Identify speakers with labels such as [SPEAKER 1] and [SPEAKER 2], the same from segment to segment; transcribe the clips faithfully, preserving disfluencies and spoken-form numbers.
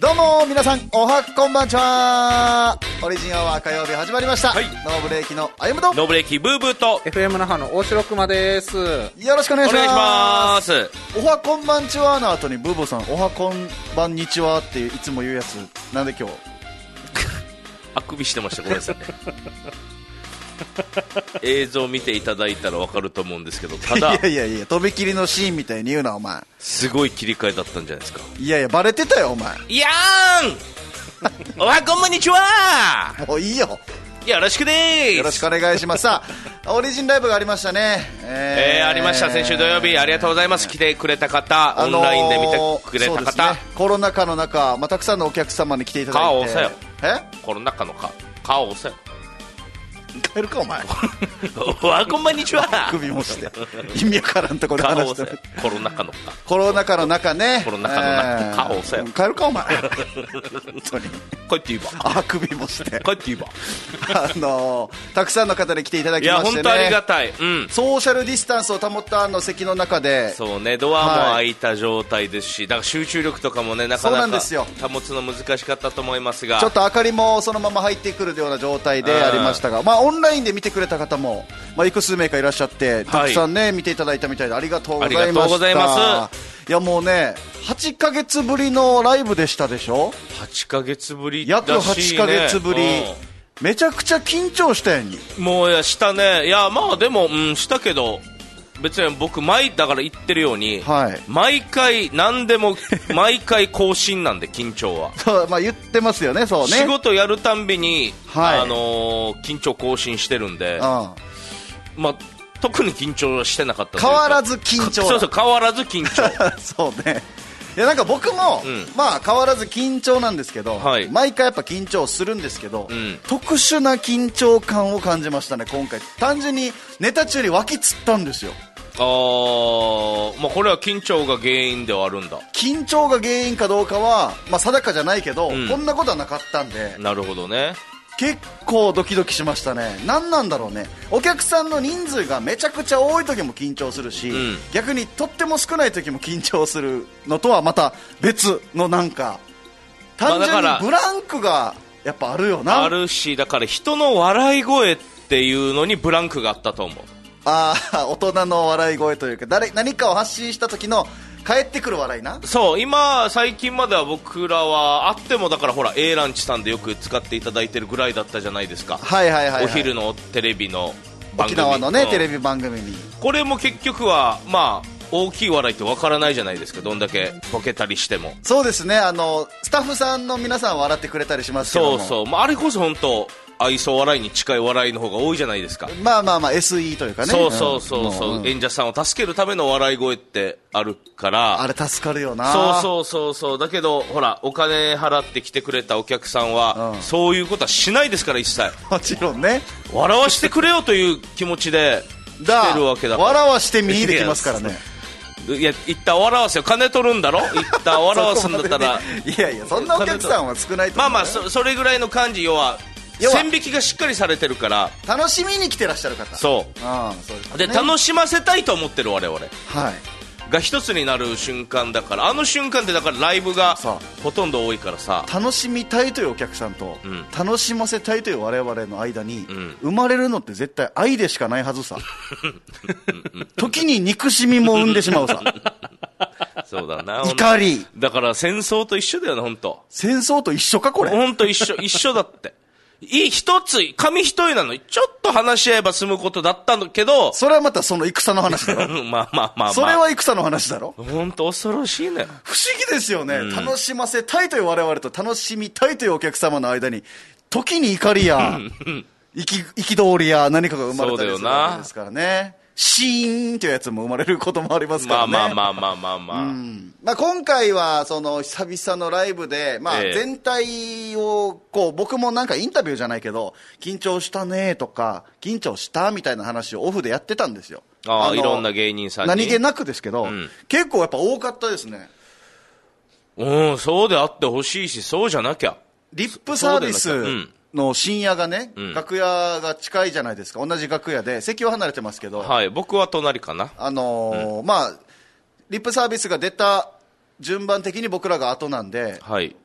[SPEAKER 1] どうも皆さんおはこんばんちは。オリジンアワー火曜日始まりました、はい、ノーブレーキのあゆむと
[SPEAKER 2] ノーブレーキブーブーと
[SPEAKER 3] エフエム 那覇の大城熊です。
[SPEAKER 1] よろしくお願いします。
[SPEAKER 2] お願いします。
[SPEAKER 1] おはこんばんちはの後にブーブーさんおはこんばんにちはっていつも言うやつなんで今日
[SPEAKER 2] あくびしてました。ごめんなさい映像見ていただいたら分かると思うんですけど、ただ
[SPEAKER 1] いやいやいやとびきりのシーンみたいに言うなお前。
[SPEAKER 2] すごい切り替えだったんじゃないですか。
[SPEAKER 1] いやいやバレてたよお前。
[SPEAKER 2] いやーんおはこんばんにちは。
[SPEAKER 1] もういいよ、
[SPEAKER 2] よろしくでーす。
[SPEAKER 1] よろしくお願いします。さあオリジンライブがありましたね。
[SPEAKER 2] えーえー、ありました。先週土曜日ありがとうございます。来てくれた方、オンラインで見てくれた方、
[SPEAKER 1] そうですね、コロナ禍の中、まあ、たくさんのお客様に来ていただいて。
[SPEAKER 2] 顔押せよ。
[SPEAKER 1] え
[SPEAKER 2] コロナ禍の顔顔押せよ。
[SPEAKER 1] 帰るかお前
[SPEAKER 2] おはこんばんにちは。
[SPEAKER 1] 首もして意味わからんところで話してる。
[SPEAKER 2] コロナ禍のか
[SPEAKER 1] コロナ禍の中ね。
[SPEAKER 2] コロナ禍の中、えー、顔押せよ。
[SPEAKER 1] 帰るかお前本当に
[SPEAKER 2] 帰っていいわ。
[SPEAKER 1] あ首もして
[SPEAKER 2] 帰っていいわ
[SPEAKER 1] あのー、たくさんの方に来ていただきましてね。
[SPEAKER 2] いや本当ありがたい、うん、
[SPEAKER 1] ソーシャルディスタンスを保ったあの席の中で、
[SPEAKER 2] そうね、ドアも開いた状態ですし、はい、だから集中力とかもねなかなか保つの難しかったと思いますが、
[SPEAKER 1] ちょっと明かりもそのまま入ってくるような状態でありましたが、まあ、オンラインで見てくれた方も、まあ、いくつ名かいらっしゃってたくさんね、はい、見ていただいたみたいでありがとうございました。ありがとうございます。いやもうねはちかげつぶりのライブでしたでしょ。
[SPEAKER 2] はちかげつぶりだし、ね、
[SPEAKER 1] 約はちかげつぶり、うん、めちゃくちゃ緊張したやんに。
[SPEAKER 2] もういやしたね。いやまあでも、うん、したけど別に僕毎だから言ってるように、はい、毎回何でも毎回更新なんで緊張は
[SPEAKER 1] そう、まあ、言ってますよね。そうね、
[SPEAKER 2] 仕事やるたんびに、はい、あのー、緊張更新してるんで、うん、まあ特に緊張はしてなかったというか、
[SPEAKER 1] 変わらず緊張。
[SPEAKER 2] そうそう変わらず緊張
[SPEAKER 1] そうね。いやなんか僕も、うん、まあ変わらず緊張なんですけど、はい、毎回やっぱ緊張するんですけど、うん、特殊な緊張感を感じましたね今回。単純にネタ中に湧きつったんですよ。
[SPEAKER 2] あー、まあ、これは緊張が原因ではあるんだ。
[SPEAKER 1] 緊張が原因かどうかは、まあ、定かじゃないけど、うん、こんなことはなかったんで。
[SPEAKER 2] なるほどね。
[SPEAKER 1] 結構ドキドキしましたね。何なんだろうね。お客さんの人数がめちゃくちゃ多い時も緊張するし、うん、逆にとっても少ない時も緊張するのとはまた別のなんか単純にブランクがやっぱあるよな。
[SPEAKER 2] あるし、だから人の笑い声っていうのにブランクがあったと思う。
[SPEAKER 1] ああ、大人の笑い声というか、誰何かを発信した時の帰ってくる笑いな。
[SPEAKER 2] そう、今最近までは僕らはあってもだからほら A ランチさんでよく使っていただいてるぐらいだったじゃないですか。
[SPEAKER 1] はいはいはい、はい、
[SPEAKER 2] お昼のテレビの番組、
[SPEAKER 1] 沖縄のね、うん、テレビ番組に
[SPEAKER 2] これも結局はまあ大きい笑いってわからないじゃないですか。どんだけボケたりしても。
[SPEAKER 1] そうですね、あのスタッフさんの皆さん笑ってくれたりしますけども、
[SPEAKER 2] そうそう、まあ、あれこそ本当愛想笑いに近い笑いの方が多いじゃないですか。
[SPEAKER 1] まあまあまあ エスイー というかね。
[SPEAKER 2] そうそうそうそう、うん、演者さんを助けるための笑い声ってあるから、
[SPEAKER 1] あれ助かるよな。
[SPEAKER 2] そうそうそうそう。だけどほらお金払って来てくれたお客さんは、うん、そういうことはしないですから一切。
[SPEAKER 1] もちろんね、
[SPEAKER 2] 笑わしてくれよという気持ちで来てるわけだから。
[SPEAKER 1] 笑わして見にできますからね。
[SPEAKER 2] いや一旦笑わせよ、金取るんだろ一旦笑わすんだったら
[SPEAKER 1] いやいやそんなお客さんは少ないと思う。
[SPEAKER 2] まあまあ そ, それぐらいの感じ。要は線引きがしっかりされてるから
[SPEAKER 1] 楽しみに来てらっしゃる方。
[SPEAKER 2] そう、あそうです、ね、で楽しませたいと思ってる我々、はい、が一つになる瞬間だから。あの瞬間ってだからライブがほとんど多いからさ、
[SPEAKER 1] 楽しみたいというお客さんと、うん、楽しませたいという我々の間に、うん、生まれるのって絶対愛でしかないはずさ時に憎しみも生んでしまうさ
[SPEAKER 2] そうだな、
[SPEAKER 1] 怒り。
[SPEAKER 2] だから戦争と一緒だよね。本当
[SPEAKER 1] 戦争と一緒かこれ。
[SPEAKER 2] 本当一緒一緒だってい一つ紙一重なのにちょっと話し合えば済むことだったんだけど、
[SPEAKER 1] それはまたその戦の話だろ
[SPEAKER 2] まあまあまあまあ、
[SPEAKER 1] それは戦の話だろ。
[SPEAKER 2] 本当恐ろしいね。
[SPEAKER 1] 不思議ですよね、うん、楽しませたいという我々と楽しみたいというお客様の間に時に怒りや憤りや何かが生まれたりするわけですからね。シーンというやつも生まれることもありますからね。
[SPEAKER 2] まあまあまあまあまあまあ、
[SPEAKER 1] うんまあ、今回はその久々のライブで、まあ、全体をこう僕もなんかインタビューじゃないけど緊張したねとか緊張したみたいな話をオフでやってたんですよ。
[SPEAKER 2] ああいろんな芸人さんに
[SPEAKER 1] 何気なくですけど、うん、結構やっぱ多かったですね。
[SPEAKER 2] うんそうであってほしいし、そうじゃなきゃ。
[SPEAKER 1] リップサービスの深夜がね、うん、楽屋が近いじゃないですか。同じ楽屋で席は離れてますけど、
[SPEAKER 2] はい、僕は隣かな。
[SPEAKER 1] あのーうん、まあリップサービスが出た順番的に僕らが後なんで、
[SPEAKER 2] はい、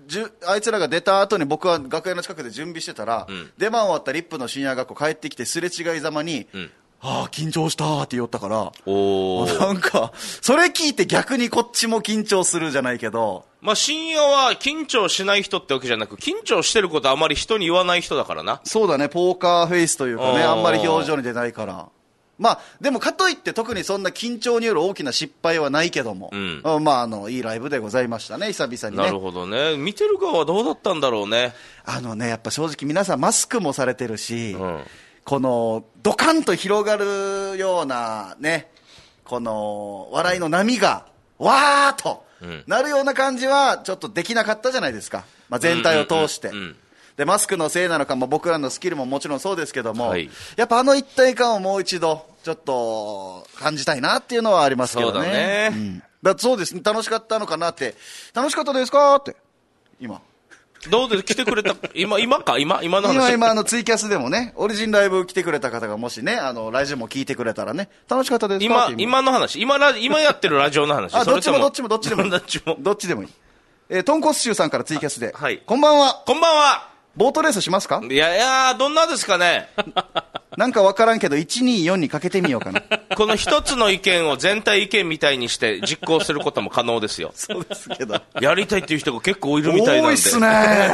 [SPEAKER 1] じゅあいつらが出た後に僕は楽屋の近くで準備してたら、うん、出番終わったリップの深夜学校帰ってきてすれ違いざまに、うん、ああ緊張したーって言ったから、おなんかそれ聞いて逆にこっちも緊張するじゃないけど、
[SPEAKER 2] まあ深夜は緊張しない人ってわけじゃなく、緊張してることあまり人に言わない人だからな。
[SPEAKER 1] そうだね、ポーカーフェイスというかね、あんまり表情に出ないから。まあ、でもかといって特にそんな緊張による大きな失敗はないけども、うん、まあ、あのいいライブでございましたね、久々にね。
[SPEAKER 2] なるほどね。見てる側はどうだったんだろうね。
[SPEAKER 1] あのね、やっぱ正直皆さんマスクもされてるし、うん、このドカンと広がるようなね、この笑いの波がわーっとなるような感じはちょっとできなかったじゃないですか、まあ、全体を通して、うんうんうん、でマスクのせいなのか、まあ、僕らのスキルももちろんそうですけども、はい、やっぱあの一体感をもう一度ちょっと感じたいなっていうのはありますけどね。
[SPEAKER 2] そうだね、
[SPEAKER 1] うん、だそうですね、楽しかったのかなって、楽しかったですかって今
[SPEAKER 2] どうで来てくれた今今か今今の話
[SPEAKER 1] 今今あのツイキャスでもね、オリジンライブ来てくれた方がもしね、あのラジオも聞いてくれたらね、楽しかったですか
[SPEAKER 2] 今
[SPEAKER 1] って
[SPEAKER 2] 今の話、今ラ今やってるラジオの話
[SPEAKER 1] あどっちもどっちもどっちでもいい
[SPEAKER 2] どっちも
[SPEAKER 1] どっちでもいい。えー、トンコスシュウさんからツイキャスで、
[SPEAKER 2] はい、
[SPEAKER 1] こんばんは。
[SPEAKER 2] こんばんは。
[SPEAKER 1] ボートレースしますか？
[SPEAKER 2] いやいや、どんなですかね。
[SPEAKER 1] なんかわからんけどいちにーよんにかけてみようかな。
[SPEAKER 2] この一つの意見を全体意見みたいにして実行することも可能ですよ。
[SPEAKER 1] そうですけど、
[SPEAKER 2] やりたいっていう人が結構いるみたいなんで。
[SPEAKER 1] 多いっすね。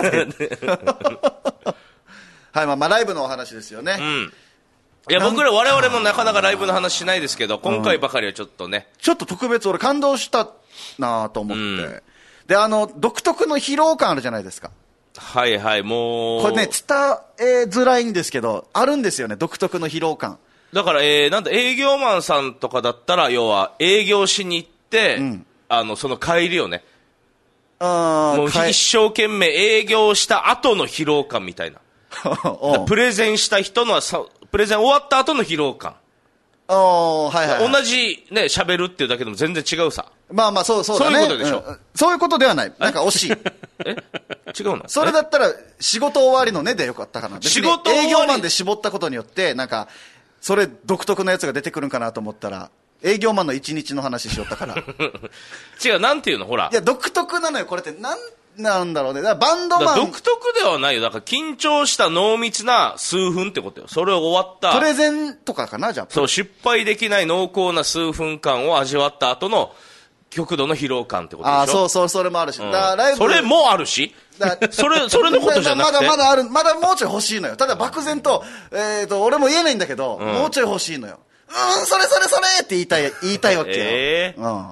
[SPEAKER 1] はい、まあ、まあライブのお話ですよね。うん、
[SPEAKER 2] いや僕ら我々もなかなかライブの話しないですけど、今回ばかりはちょっとね、
[SPEAKER 1] うん、ちょっと特別俺感動したなと思って、うん、であの独特の疲労感あるじゃないですか。
[SPEAKER 2] はいはい、もう
[SPEAKER 1] これね伝えづらいんですけどあるんですよね、独特の疲労感。
[SPEAKER 2] だから、えー、なんだ営業マンさんとかだったら要は営業しに行って、うん、あのその帰りをね、あもう一生懸命営業した後の疲労感みたいな。プレゼンした人のさプレゼン終わった後の疲労感。
[SPEAKER 1] おはいはいはい、
[SPEAKER 2] 同じね喋るっていうだけでも全然違うさ。
[SPEAKER 1] まあまあそうそうだね。
[SPEAKER 2] そういうことでしょ、
[SPEAKER 1] うん、そういうことではない。なんか惜しい。
[SPEAKER 2] え違うの？
[SPEAKER 1] それだったら仕事終わりのねでよかったかな。
[SPEAKER 2] 仕事終わり
[SPEAKER 1] 営業マンで絞ったことによってなんかそれ独特のやつが出てくるんかなと思ったら営業マンの一日の話しよったから。
[SPEAKER 2] 違う、なんていうのほら。
[SPEAKER 1] いや独特なのよこれって。なんなんだろうね。だからバンドマン
[SPEAKER 2] 独特ではないよ。だから緊張した濃密な数分ってことよ。それを終わった
[SPEAKER 1] プレゼンとかかな。じゃあ
[SPEAKER 2] そう失敗できない濃厚な数分間を味わった後の極度の疲労感ってことでしょ。
[SPEAKER 1] あそうそう、それもあるし、うん、だライブ
[SPEAKER 2] それもあるしだそれそれのことじゃなくて
[SPEAKER 1] まだまだある、まだもうちょい欲しいのよ。ただ漠然と、えー、と俺も言えないんだけど、うん、もうちょい欲しいのよ。うんそれそれそれって言いたい言いたいわけよ。
[SPEAKER 2] えー、
[SPEAKER 1] うん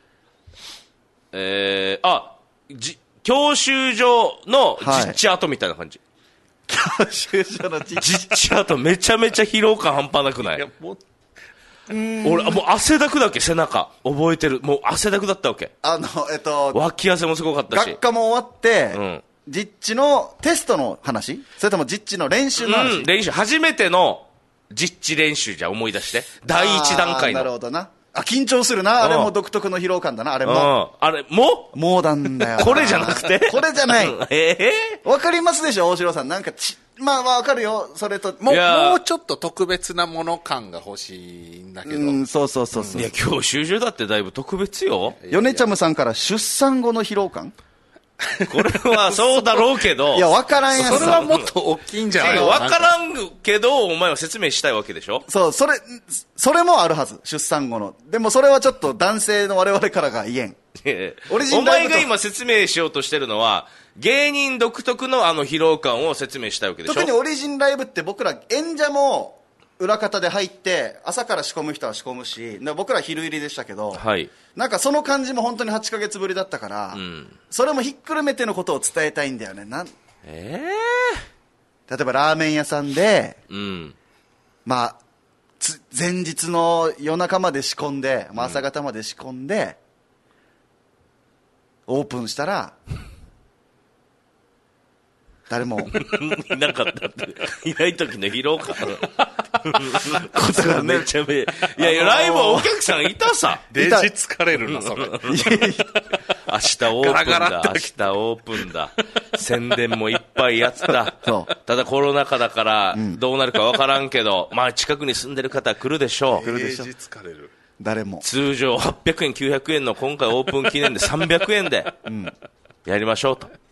[SPEAKER 2] えー、あじ教習所の実地跡みたいな感じ、
[SPEAKER 1] はい、教習所の実
[SPEAKER 2] 地跡めちゃめちゃ疲労感半端なくない？いやもう俺もう汗だくだっけ背中覚えてる。もう汗だくだったわけ。
[SPEAKER 1] あのえっと
[SPEAKER 2] 脇汗もすごかったし。
[SPEAKER 1] 学科も終わって、うん、実地のテストの話それとも実地の練習の話？
[SPEAKER 2] うん、練習初めての実地練習じゃ思い出して第一段階の。
[SPEAKER 1] なるほどな。あ緊張するな、うん、あれも独特の疲労感だな。あれも、うん、
[SPEAKER 2] あれも
[SPEAKER 1] もうなんだよ。
[SPEAKER 2] これじゃなくて
[SPEAKER 1] これじゃない。
[SPEAKER 2] ええー、
[SPEAKER 1] わかりますでしょ大城さん。なんかちまあわかるよそれと
[SPEAKER 3] もうもうちょっと特別なもの感が欲しいんだけど。うん
[SPEAKER 1] そうそうそうそう。
[SPEAKER 2] いや教習所だってだいぶ特別よ。
[SPEAKER 1] 米ちゃむさんから出産後の疲労感
[SPEAKER 2] これはそうだろうけど
[SPEAKER 1] いや分からんやん。
[SPEAKER 3] それはもっと大きいんじゃないの。
[SPEAKER 2] 分からんけどお前は説明したいわけでしょ。
[SPEAKER 1] そうそれそれもあるはず出産後の。でもそれはちょっと男性の我々からが言えん。
[SPEAKER 2] オリジンお前が今説明しようとしてるのは芸人独特のあの疲労感を説明したいわけでしょ。
[SPEAKER 1] 特にオリジンライブって僕ら演者も裏方で入って朝から仕込む人は仕込むし僕ら昼入りでしたけど、はい、なんかその感じも本当にはちかげつぶりだったから、うん、それもひっくるめてのことを伝えたいんだよね。なん、
[SPEAKER 2] え
[SPEAKER 1] ー、例えばラーメン屋さんで、うん、まあ前日の夜中まで仕込んで、まあ、朝方まで仕込んで、うん、オープンしたら誰も
[SPEAKER 2] なんかだっていない時の疲労感ことがめちゃめちゃいやいやライブはお客さんいたさ。
[SPEAKER 3] デジ疲れるなそれ。明日オ
[SPEAKER 2] ープンだ明日オープンだ宣伝もいっぱいやった。ただコロナ禍だからどうなるか分からんけど、うん、まあ近くに住んでる方は来るでしょう。
[SPEAKER 3] デジ疲れる。
[SPEAKER 1] 誰も
[SPEAKER 2] 通常はっぴゃくえんきゅうひゃくえんの今回オープン記念でさんびゃくえんでやりましょうと。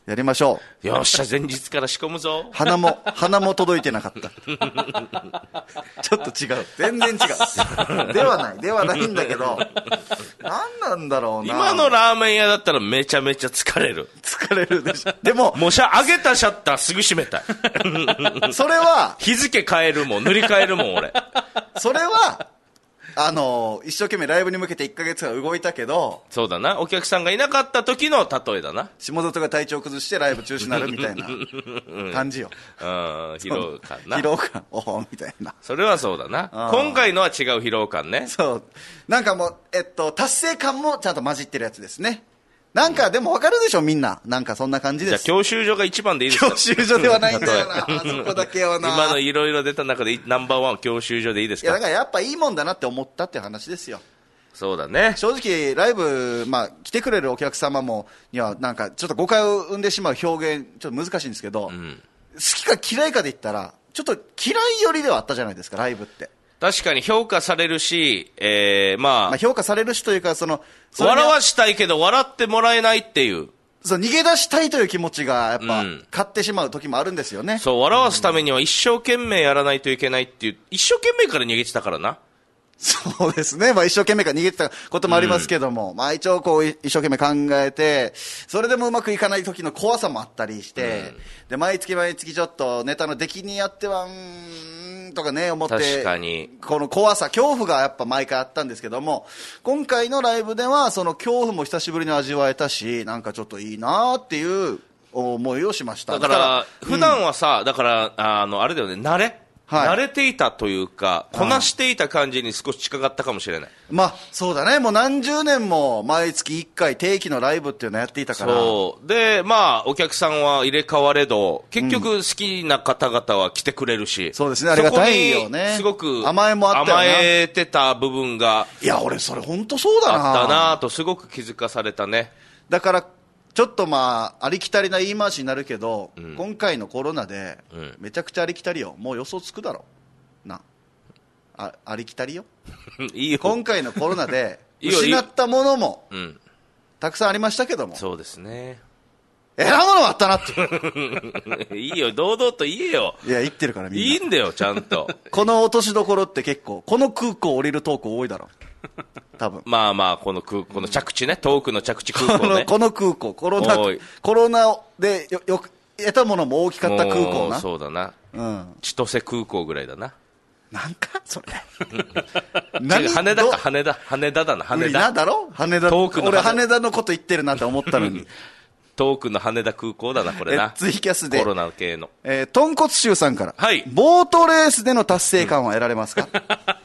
[SPEAKER 1] やりましょ
[SPEAKER 2] う。よっしゃ、前日から仕込むぞ。
[SPEAKER 1] 鼻も、鼻も届いてなかった。ちょっと違う。全然違う。ではない。ではないんだけど、何なんだろうな。
[SPEAKER 2] 今のラーメン屋だったらめちゃめちゃ疲れる。
[SPEAKER 1] 疲れるでしょ。でも、
[SPEAKER 2] もうシャ、上げたシャッターすぐ閉めたい。
[SPEAKER 1] それは、
[SPEAKER 2] 日付変えるもん、塗り替えるもん、俺。
[SPEAKER 1] それは、あの一生懸命ライブに向けていっかげつは動いたけど、
[SPEAKER 2] そうだな、お客さんがいなかった時の例えだな。
[SPEAKER 1] 下里が体調崩してライブ中止になるみたいな感じよ。
[SPEAKER 2] うん、疲労感な。
[SPEAKER 1] 疲労感、おおみたいな。
[SPEAKER 2] それはそうだな。今回のは違う疲労感ね。
[SPEAKER 1] そう。なんかもう、えっと、達成感もちゃんと混じってるやつですね。なんか、でも分かるでしょ、みんな。なんかそんな感じです。
[SPEAKER 2] じゃあ、教習所が一番でいいですか？
[SPEAKER 1] 教習所ではないんだよな。あそこだけはな。
[SPEAKER 2] 今のいろいろ出た中でナンバーワン教習所でいいですか？
[SPEAKER 1] いや、だからやっぱいいもんだなって思ったって話ですよ。
[SPEAKER 2] そうだね。
[SPEAKER 1] 正直、ライブ、まあ、来てくれるお客様も、には、なんか、ちょっと誤解を生んでしまう表現、ちょっと難しいんですけど、うん、好きか嫌いかで言ったら、ちょっと嫌い寄りではあったじゃないですか、ライブって。
[SPEAKER 2] 確かに評価されるし、えー、まあ、
[SPEAKER 1] まあ評価されるしというか、その、
[SPEAKER 2] 笑わしたいけど笑ってもらえないっていう。
[SPEAKER 1] そう、逃げ出したいという気持ちが、やっぱ、うん、勝ってしまう時もあるんですよね。
[SPEAKER 2] そう、笑わすためには一生懸命やらないといけないっていう、一生懸命から逃げてたからな。
[SPEAKER 1] そうですね。まあ一生懸命から逃げてたこともありますけども、うん、まあ一応こう一生懸命考えて、それでもうまくいかない時の怖さもあったりして、うん、で、毎月毎月ちょっとネタの出来にやっては、うーん、とかね、思って、
[SPEAKER 2] 確かに。
[SPEAKER 1] この怖さ、恐怖がやっぱ毎回あったんですけども、今回のライブではその恐怖も久しぶりに味わえたし、なんかちょっといいなーっていう思いをしました。
[SPEAKER 2] だから、だから普段はさ、うん、だから、あの、あれだよね、慣れはい、慣れていたというか、こなしていた感じに少し近かったかもしれない。
[SPEAKER 1] まあ、そうだね。もう何十年も毎月いっかい定期のライブっていうのをやっていたから。
[SPEAKER 2] そう。で、まあ、お客さんは入れ替われど、結局好きな方々は来てくれるし。うん、
[SPEAKER 1] そうですね。ありがたいよね。
[SPEAKER 2] すごく
[SPEAKER 1] 甘えもあったよな。
[SPEAKER 2] 甘えてた部分が。
[SPEAKER 1] いや、俺それ本当そうだな。
[SPEAKER 2] あったなとすごく気づかされたね。
[SPEAKER 1] だから、ちょっとまあ、ありきたりな言い回しになるけど、うん、今回のコロナで、めちゃくちゃありきたりよ。もう予想つくだろ。なあ、ありきたりよ
[SPEAKER 2] いいよ。
[SPEAKER 1] 今回のコロナで失ったものも
[SPEAKER 2] いいよ、うん、
[SPEAKER 1] たくさんありましたけども、
[SPEAKER 2] そうですね、
[SPEAKER 1] えらいものあったなって
[SPEAKER 2] いいよ、堂々と言えよ。
[SPEAKER 1] いや、言ってるからみんな。
[SPEAKER 2] いいんだよ、ちゃんと
[SPEAKER 1] この落としどころって結構この空港降りるトーク多いだろ多分。
[SPEAKER 2] まあまあ、この空この着地ね、遠くの着地空港ね。
[SPEAKER 1] この空港、コロナコロナでよよく得たものも大きかった空港な。
[SPEAKER 2] そうだな、うん、千歳空港ぐらいだな。
[SPEAKER 1] なんかそれ
[SPEAKER 2] 何羽田か、羽田羽田だな、羽田
[SPEAKER 1] だろ、羽田。遠くの俺羽田のこと言ってるなって思ったのに
[SPEAKER 2] 遠くの羽田空港だな、これな。
[SPEAKER 1] ツイキャスで
[SPEAKER 2] コロナ系の、
[SPEAKER 1] えー、豚骨臭さんから、
[SPEAKER 2] はい、
[SPEAKER 1] ボートレースでの達成感は得られますか、うん、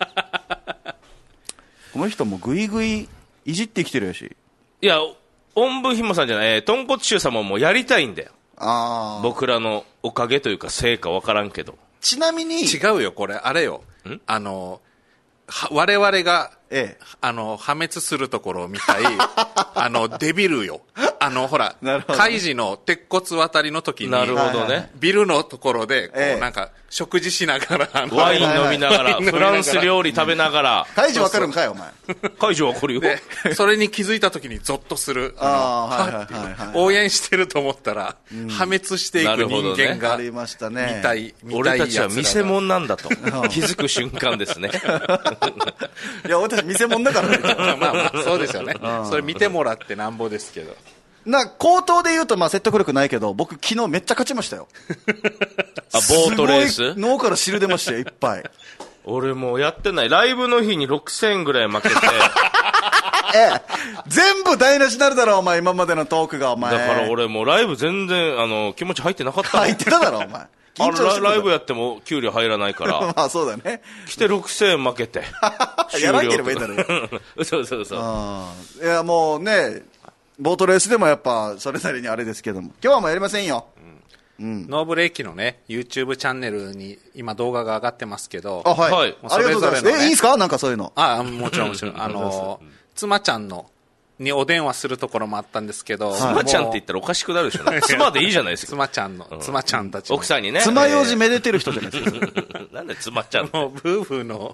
[SPEAKER 1] この人もぐいぐいいじってきてるやし。
[SPEAKER 2] いや、おんぶひもさんじゃない、えー、豚骨臭さんももうやりたいんだよ。
[SPEAKER 1] あ、
[SPEAKER 2] 僕らのおかげというか成果分からんけど。
[SPEAKER 1] ちなみに
[SPEAKER 3] 違うよ、これあれよ、あの我々が、ええ、あの破滅するところを見たいあのデビルよ。あのほら、カイジの鉄骨渡りの時に、
[SPEAKER 2] なるほどね、
[SPEAKER 3] ビルのところでこう、ええ、なんか食事しながら、あの
[SPEAKER 2] ワイン飲みながら、フランス料理食べながら。
[SPEAKER 1] カイジわかるんかいお前。
[SPEAKER 2] カイジわかるよ。
[SPEAKER 3] それに気づいた時にゾッとする、あの、はいはいはいはい、応援してると思ったら、うん、破滅していく人間が、
[SPEAKER 1] ね、ありましたね、
[SPEAKER 3] 見たい、見たい
[SPEAKER 2] 俺たちは見せ物なんだと気づく瞬間ですね
[SPEAKER 1] いや、俺たち見せ物だからね
[SPEAKER 3] まあまあそうですよね。それ見てもらってなんぼですけど、
[SPEAKER 1] な口頭で言うとまあ説得力ないけど、僕昨日めっちゃ勝ちましたよ
[SPEAKER 2] あ、ボートレース、
[SPEAKER 1] すごい脳から汁出ましたよ、いっぱい。
[SPEAKER 2] 俺もうやってない。ライブの日にろくせんえんぐらい負けて
[SPEAKER 1] ええ、全部台無しになるだろお前、今までのトークがお前。
[SPEAKER 2] だから俺もうライブ全然あの気持ち入ってなかった
[SPEAKER 1] 入ってただろお前。
[SPEAKER 2] 緊張してた。ライブやっても給料入らないから
[SPEAKER 1] まあそうだね。
[SPEAKER 2] 来てろくせんえん負けて
[SPEAKER 1] やらなければいいだろ
[SPEAKER 2] そうそうそう。
[SPEAKER 1] いやもうね、ボートレースでもやっぱそれなりにあれですけども、今日はもうやりませんよ。うん、
[SPEAKER 3] ノーブレーキのね YouTube チャンネルに今動画が上がってますけど、
[SPEAKER 1] あ、はい、はい、それぞれの、ね、ありがとうございます。え、いいですか、なんかそういうの。
[SPEAKER 3] あ、もちろんもちろんあの妻ちゃんのにお電話するところもあったんですけど、
[SPEAKER 2] 妻ちゃんって言ったらおかしくなるでしょ、ね、妻でいいじゃないですか。
[SPEAKER 3] 妻ちゃんの、うん、妻ちゃんたち
[SPEAKER 2] 奥さんにね、
[SPEAKER 1] 妻用事めでてる人じゃないですか
[SPEAKER 2] なんで妻ちゃん
[SPEAKER 3] の夫婦の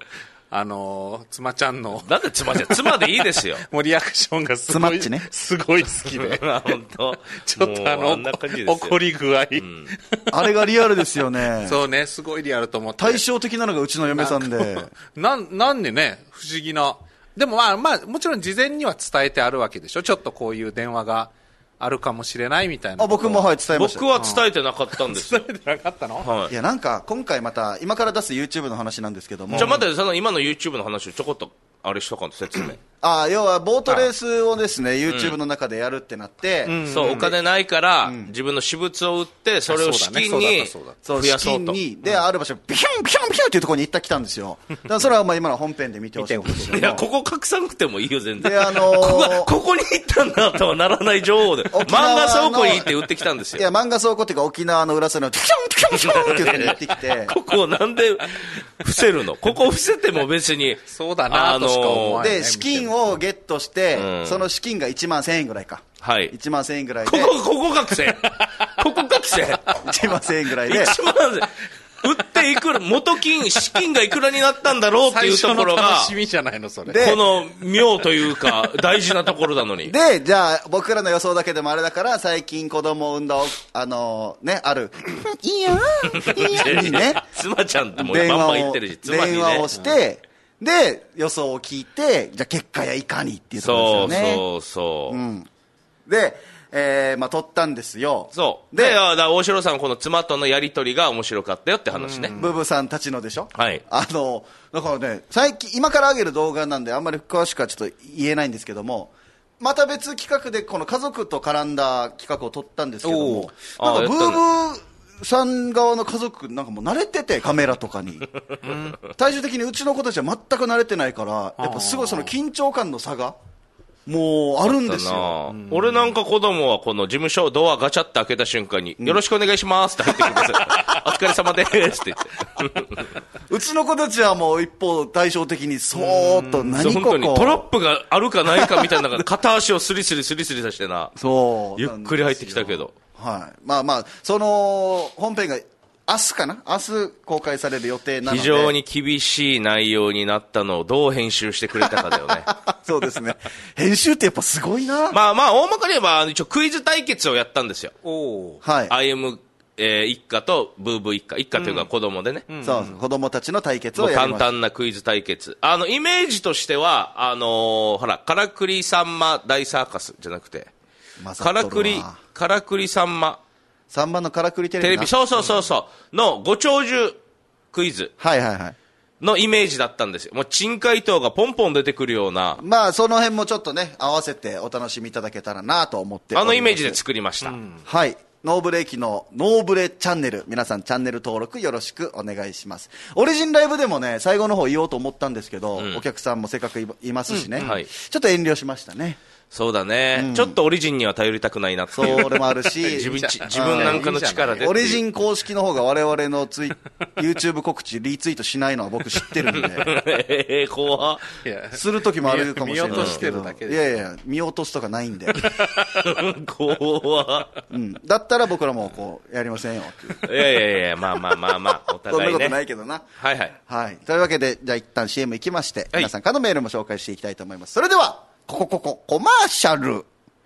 [SPEAKER 3] あのー、妻ちゃんの。
[SPEAKER 2] なんで妻ちゃん妻でいいですよ。
[SPEAKER 3] もうリアクションがすごい。
[SPEAKER 1] 妻っちね。
[SPEAKER 3] すごい好きで。
[SPEAKER 2] 本当。
[SPEAKER 3] ちょっとあの、あ怒り具合、うん。
[SPEAKER 1] あれがリアルですよね。
[SPEAKER 3] そうね、すごいリアルと思って。
[SPEAKER 1] 対照的なのがうちの嫁さんで。
[SPEAKER 3] なん、なんでね、不思議な。でもまあまあ、もちろん事前には伝えてあるわけでしょ。ちょっとこういう電話があるかもしれないみたいな。
[SPEAKER 1] あ、僕もはい伝えました。
[SPEAKER 2] 僕は伝えてなかったんですよ。
[SPEAKER 3] 伝えてなかったの？
[SPEAKER 1] はい。いやなんか今回また今から出す YouTube の話なんですけども。
[SPEAKER 2] じゃあ待って、その今の YouTube の話をちょこっとあれしとかんと説明。
[SPEAKER 1] あ、要はボートレースをですね YouTube の中でやるってなって、
[SPEAKER 2] うん、そうお金ないから、うん、自分の私物を売ってそれを資金に増やそうと。
[SPEAKER 1] にで、うん、ある場所ビュンビュンビュンっていうところに行ったきたんですよ。だからそれはまあ今の本編で見てほしいんですけど。
[SPEAKER 2] いやここ隠さなくてもいいよ全然。
[SPEAKER 1] であのー、
[SPEAKER 2] ここここに行ったんだとはならない情報で漫画倉庫に行って売ってきたんですよ。
[SPEAKER 1] いや漫画倉庫っていうか沖縄の浦添のピュンピュンピュンっていうところに行ってきて。
[SPEAKER 2] ここなんで伏せるの？ここ伏せても別に
[SPEAKER 3] そうだなとしか思わない、ね。
[SPEAKER 1] で資金をゲットして、うん、その資金がいちまんせんえんぐらいか。
[SPEAKER 2] はい。
[SPEAKER 1] いちまんせんえんぐらいで。
[SPEAKER 2] ここ、ここ学生ここ学生
[SPEAKER 1] いちまんせんえんぐらいで。
[SPEAKER 2] いちまんせんえん。売っていくら、元金、資金がいくらになったんだろうっていうところが。
[SPEAKER 3] 楽しみじゃないの、それ。
[SPEAKER 2] この妙というか、大事なところなのに。
[SPEAKER 1] で、じゃあ、僕らの予想だけでもあれだから、最近子供を産んだ、あのー、ね、ある。いいよいいよにね。
[SPEAKER 2] 妻ちゃんってもうバンバン言ってるし、妻にね。
[SPEAKER 1] 電話をして、うん、で、予想を聞いて、じゃあ結果やいかにっていうところですよね。
[SPEAKER 2] そうそうそう。うん。
[SPEAKER 1] で、えー、まあ、撮ったんですよ。
[SPEAKER 2] そう。で、だ大城さんこの妻とのやりとりが面白かったよって話ね。
[SPEAKER 1] ブブさんたちのでしょ。
[SPEAKER 2] はい。
[SPEAKER 1] あの、だからね、最近、今から上げる動画なんであんまり詳しくはちょっと言えないんですけども、また別企画でこの家族と絡んだ企画を撮ったんですけども、なんかブーブーさん側の家族なんかもう慣れててカメラとかに。最終的にうちの子たちは全く慣れてないから、やっぱすごいその緊張感の差が、もうあるんですよ。
[SPEAKER 2] 俺なんか子供はこの事務所ドアガチャって開けた瞬間に、うん、よろしくお願いしますって入ってくるんですよ。お疲れ様ですって言って。
[SPEAKER 1] うちの子たちはもう一方対照的にそーっと何ここ。
[SPEAKER 2] 本当にトラップがあるかないかみたいな片足をスリスリスリスリさせてな。
[SPEAKER 1] そう。
[SPEAKER 2] ゆっくり入ってきたけど。
[SPEAKER 1] はい。まあまあ、その本編が明日かな明日公開される予定なので。
[SPEAKER 2] 非常に厳しい内容になったのをどう編集してくれたかだよね。
[SPEAKER 1] そうですね。編集ってやっぱすごいな。
[SPEAKER 2] まあまあ、大まかに言えば、一応クイズ対決をやったんですよ。
[SPEAKER 1] おはい。
[SPEAKER 2] アイエム、えー、一家とブーブー一家。一家というか子供でね。
[SPEAKER 1] うんうん、そう、子供たちの対決をやりました。
[SPEAKER 2] 簡単なクイズ対決。あの、イメージとしては、あのー、ほら、カラクリサンマ大サーカスじゃなくて、カラクリ、カラクリサンマ。
[SPEAKER 1] さんばんのカラクリテレビ。
[SPEAKER 2] テレビ、そうそうそうそう。のご長寿クイズ。
[SPEAKER 1] はいはいはい。
[SPEAKER 2] のイメージだったんですよ。もう珍回答がポンポン出てくるような。
[SPEAKER 1] まあその辺もちょっとね、合わせてお楽しみいただけたらなと思っております。
[SPEAKER 2] あのイメージで作りました。うん、
[SPEAKER 1] はい。ノーブレ駅のノーブレチャンネル。皆さんチャンネル登録よろしくお願いします。オリジンライブでもね、最後の方言おうと思ったんですけど、うん、お客さんもせっかくいますしね、うんはい。ちょっと遠慮しましたね。
[SPEAKER 2] そうだね、うん、ちょっとオリジンには頼りたくないなっていう。
[SPEAKER 1] それもあるし
[SPEAKER 2] 自分自分なんかの力で
[SPEAKER 1] オリジン公式の方が我々のツイ YouTube 告知リツイートしないのは僕知ってるんで
[SPEAKER 2] えー、怖っ
[SPEAKER 1] する時もあるかもしれない
[SPEAKER 3] 見落としてるだけで。
[SPEAKER 1] いやいや見落とすとかないんで
[SPEAKER 2] 怖っ、
[SPEAKER 1] うん、だったら僕らもこうやりませんよっていう。
[SPEAKER 2] いやいやいやまあまあまあまあお互いね
[SPEAKER 1] そんなことないけどな。
[SPEAKER 2] はいはい、
[SPEAKER 1] はい、というわけでじゃあ一旦 シーエム 行きまして、
[SPEAKER 2] はい、
[SPEAKER 1] 皆さんからのメールも紹介していきたいと思います。それではここここコマーシャル。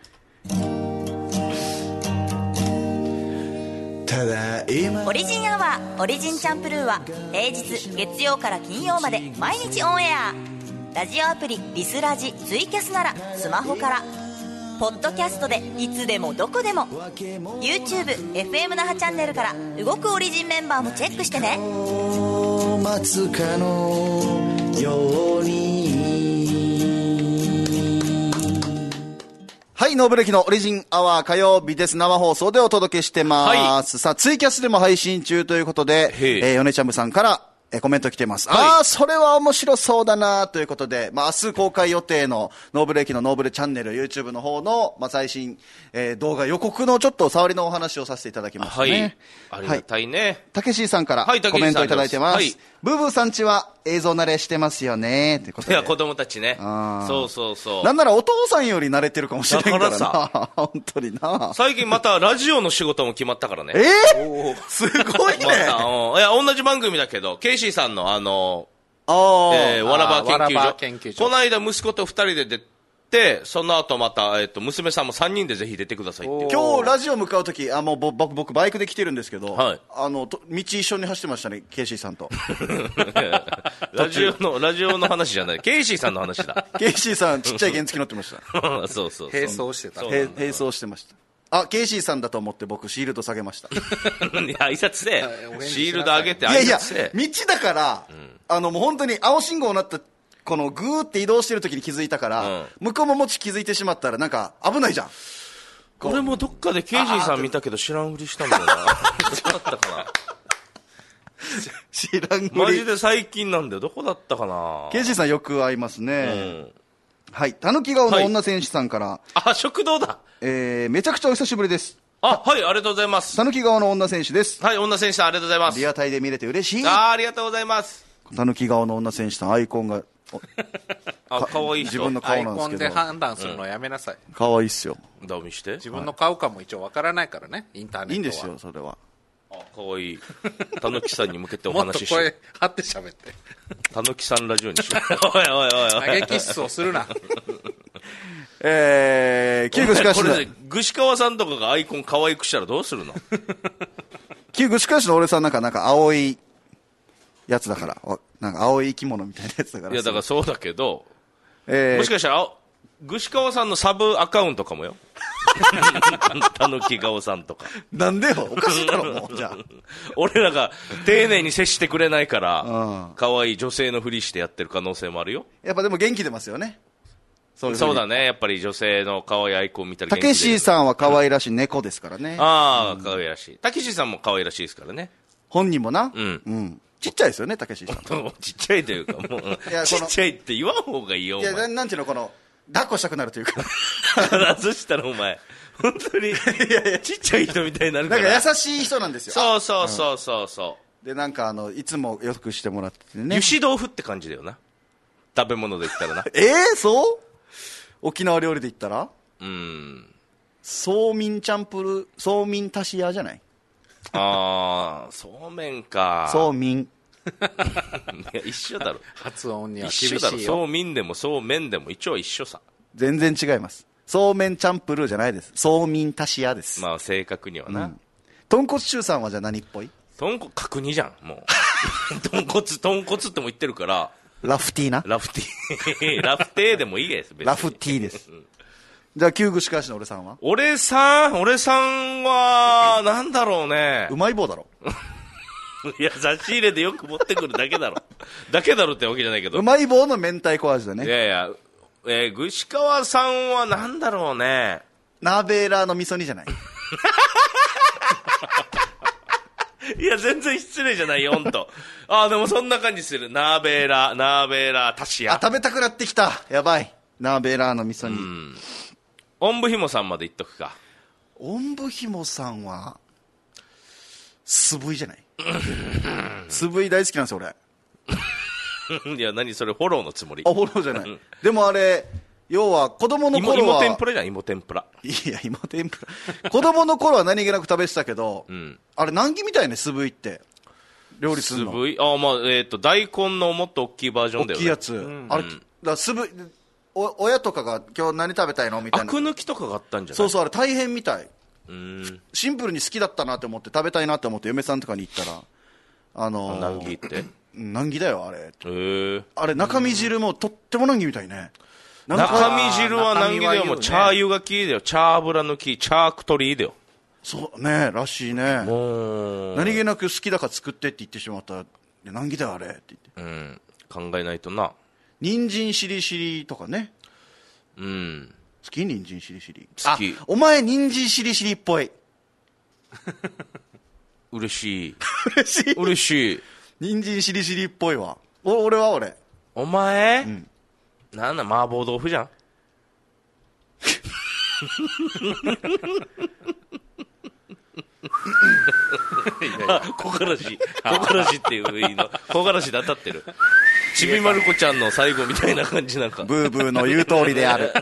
[SPEAKER 4] オリジンアワーオリジンチャンプルーは平日月曜から金曜まで毎日オンエア。ラジオアプリリスラジツイキャスならスマホから、ポッドキャストでいつでもどこでも YouTube、エフエム 那覇チャンネルから動くオリジンメンバーもチェックしてね。
[SPEAKER 1] 待つかのように。はい、ノーブレキのオリジンアワー火曜日です。生放送でお届けしてます。はい、さあ、ツイキャスでも配信中ということで、えー、ヨネチャムさんから、えー、コメント来てます。はい、ああ、それは面白そうだなということで、まあ、明日公開予定のノーブレキのノーブレチャンネル、YouTube の方の、まあ、最新、えー、動画予告のちょっと触りのお話をさせていただきましたね。
[SPEAKER 2] はい。ありがたいね。
[SPEAKER 1] たけしさんからコメントいただいてます。はい、ブーブーさんちは映像慣れしてますよねということで。
[SPEAKER 2] いや、子供たちね。そうそうそう。
[SPEAKER 1] なんならお父さんより慣れてるかもしれないからな。だからさ。本当にな。
[SPEAKER 2] 最近またラジオの仕事も決まったからね。
[SPEAKER 1] えー、すごいね。
[SPEAKER 2] また、いや、同じ番組だけど、ケイシーさんのあの、 えー、わらば研究所。
[SPEAKER 3] わらば研究所
[SPEAKER 2] この間息子と二人で出て、その後また、えっ、ー、と、娘さんも三人でぜひ出てくださいっていう。
[SPEAKER 1] 今日ラジオ向かうとき、あ、もう僕、僕バイクで来てるんですけど、
[SPEAKER 2] はい、
[SPEAKER 1] あの、道一緒に走ってましたね、ケイシーさんと。
[SPEAKER 2] ラジオの、ラジオの話じゃない。ケイシーさんの話だ。
[SPEAKER 1] ケイシーさん、ちっちゃい原付乗ってました。
[SPEAKER 2] そうそうそう。
[SPEAKER 3] 並走してた。
[SPEAKER 1] 並走してました。あ、ケイシーさんだと思って僕シールド下げました。
[SPEAKER 2] いや、挨拶で、シールド上げて挨拶で。
[SPEAKER 1] いやいや、道だから、うん、あのもう本当に青信号になった、このグーって移動してる時に気づいたから、うん、向こうももし気づいてしまったらなんか危ないじゃん。
[SPEAKER 2] 俺もどっかでケイシーさん見たけど知らんふりしたんだよな。どうだったかな。
[SPEAKER 1] 知らんふり。
[SPEAKER 2] マジで最近なんだよ。どこだったかな。
[SPEAKER 1] ケイシーさんよく会いますね。うん、はい。たぬき顔の女選手さんから。はい、
[SPEAKER 2] あ、食堂だ。
[SPEAKER 1] えー、めちゃくちゃお久しぶりです。
[SPEAKER 2] あ、はい、ありがとうございます。
[SPEAKER 1] たぬき顔の女選手です。
[SPEAKER 2] はい、女選手さんありがとうございます。
[SPEAKER 1] リアタイで見れて嬉しい。
[SPEAKER 2] あ、ありがとうございます。
[SPEAKER 1] たぬき顔の女選手さん、アイコンが。
[SPEAKER 2] あ、かわいい
[SPEAKER 1] 自分の顔なんですけど。
[SPEAKER 3] アイコンで判断するのやめなさい。
[SPEAKER 1] かわいいっすよ。
[SPEAKER 2] どう見して。
[SPEAKER 3] 自分の顔かも一応わからないからね、インターネットは。
[SPEAKER 1] いいんですよ、それは。
[SPEAKER 2] あ、かわいい。たぬきさんに向けてお話しして。
[SPEAKER 3] もっと声張って喋って。
[SPEAKER 2] たぬきさんラジオにしよう。おいおいおいおい。
[SPEAKER 3] 投げキッスをするな。
[SPEAKER 1] えー、旧具しかし
[SPEAKER 2] これで、串川さんとかがアイコン可愛くしたらどうするの。
[SPEAKER 1] 旧具しかしの俺さんなんか、なんか青いやつだから、なんか青い生き物みたいなやつだから。
[SPEAKER 2] いや、だからそうだけど、
[SPEAKER 1] えー、
[SPEAKER 2] もしかしたら、串川さんのサブアカウントかもよ。たぬき顔さんとか。
[SPEAKER 1] なんでよ、おかしいだろ、もう、じゃあ。
[SPEAKER 2] 俺らが丁寧に接してくれないから、可愛い女性のふりしてやってる可能性もあるよ。
[SPEAKER 1] やっぱでも元気出ますよね。
[SPEAKER 2] そうそうだね。やっぱり女性の可愛いアイコン見たら元気出る。
[SPEAKER 1] たけしさんは可愛らしい猫ですからね。
[SPEAKER 2] ああ、可愛らしい。たけしさんも可愛らしいですからね。
[SPEAKER 1] 本人もな。
[SPEAKER 2] うん。
[SPEAKER 1] うん。ちっちゃいですよね、たけしさん。
[SPEAKER 2] ちっちゃいというか、もう、ちっちゃいって言わん方がいいよ。
[SPEAKER 1] いや、なんていうの、この、抱っこしたくなるというか。
[SPEAKER 2] そしたらお前、本当に、いやいや、ちっちゃい人みたいになるから。
[SPEAKER 1] なんか優しい人なんですよ。
[SPEAKER 2] そうそうそうそうそう。
[SPEAKER 1] で、なんかあの、いつもよくしてもらっててね。
[SPEAKER 2] 油脂豆腐って感じだよな。食べ物で言ったらな。
[SPEAKER 1] ええー、そう沖縄料理で言ったら
[SPEAKER 2] うん。
[SPEAKER 1] そうみんチャンプル、そうみん足し屋じゃない。
[SPEAKER 2] あー、そうめんか。
[SPEAKER 1] そうみん。
[SPEAKER 2] いや、一緒だろ。
[SPEAKER 3] 発音には厳しいよ。
[SPEAKER 2] 一緒だろ。そうみんでもそうめんでも一応一緒さ。
[SPEAKER 1] 全然違います。そうめんチャンプルーじゃないです。そうみん足し屋です。
[SPEAKER 2] まあ正確にはな。うん、
[SPEAKER 1] 豚骨中さんはじゃあ何っぽい？
[SPEAKER 2] 豚骨、角煮じゃん、もう。豚骨、豚骨っても言ってるから。
[SPEAKER 1] ラフティーな。
[SPEAKER 2] ラフティー。ラフテーでもいいです、別に。
[SPEAKER 1] ラフティーです。じゃあ、旧具しかしの俺さんは
[SPEAKER 2] 俺さん俺さんは、なんだろうね。
[SPEAKER 1] うまい棒だろ。
[SPEAKER 2] いや、差し入れでよく持ってくるだけだろ。だけだろってわけじゃないけど。
[SPEAKER 1] うまい棒の明太子味だね。
[SPEAKER 2] いやいや、えー、ぐしかわさんはなんだろうね。
[SPEAKER 1] ナーベーラーの味噌煮じゃない。
[SPEAKER 2] いや、全然失礼じゃないよ、ほんと。あ、でもそんな感じする。ナーベーラー、ナーベーラー、タシヤ。
[SPEAKER 1] あ、食べたくなってきた。やばい。ナーベーラーの味噌煮。うん。
[SPEAKER 2] おんぶひもさんまで言っとくか。
[SPEAKER 1] おんぶひもさんは、すぶいじゃない。すぶい大好きなんですよ、
[SPEAKER 2] 俺。いや、何それ、フォローのつもり。
[SPEAKER 1] あ、フォローじゃない。でもあれ、要は子供の頃は
[SPEAKER 2] 芋天ぷらじゃん、芋天ぷら。
[SPEAKER 1] いや、芋天ぷら。子供の頃は何気なく食べてたけど、うん、あれ難儀みたいね、すぶいって。料理するの。
[SPEAKER 2] すぶいあ、まあ、えっ、ー、と、大根のもっと大きいバージョンだよね。
[SPEAKER 1] 大きいやつ。うん、あれ、だすぶい、お、親とかが今日何食べたいのみたいな。
[SPEAKER 2] アク抜きとかがあったんじゃない？
[SPEAKER 1] そうそう、あれ大変みたい。
[SPEAKER 2] うん。
[SPEAKER 1] シンプルに好きだったなって思って、食べたいなって思って、嫁さんとかに行ったら、あのー、
[SPEAKER 2] 難儀って
[SPEAKER 1] 難儀だよ、あれ。
[SPEAKER 2] へー。
[SPEAKER 1] あれ、中身汁もとっても難儀みたいね。
[SPEAKER 2] 中身汁は難儀だよ。もう、チャー油がきいだよ。チャー油抜き、チャークトリーだよ。
[SPEAKER 1] そうね、らしいね。
[SPEAKER 2] もう。
[SPEAKER 1] 何気なく好きだから作ってって言ってしまったら、難儀だよ、あれって言って。
[SPEAKER 2] うん。考えないとな。
[SPEAKER 1] 人参しりしりとかね。
[SPEAKER 2] うん。
[SPEAKER 1] 好き？人参しりしり。
[SPEAKER 2] 好き。
[SPEAKER 1] お前、人参しりしりっぽい。
[SPEAKER 2] 嬉しい。
[SPEAKER 1] 嬉しい。
[SPEAKER 2] 嬉しい。
[SPEAKER 1] 人参しりしりっぽいわ。お、俺は俺。
[SPEAKER 2] お前、うん、なんだ、麻婆豆腐じゃん。小からし、小からしっていういいの。小からしで当たってる。ちびまる子ちゃんの最後みたいな感じなんか。
[SPEAKER 1] ブーブーの言う通りである。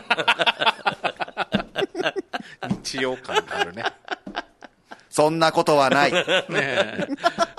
[SPEAKER 3] 日曜感があるね。
[SPEAKER 1] そんなことはない。ね
[SPEAKER 2] え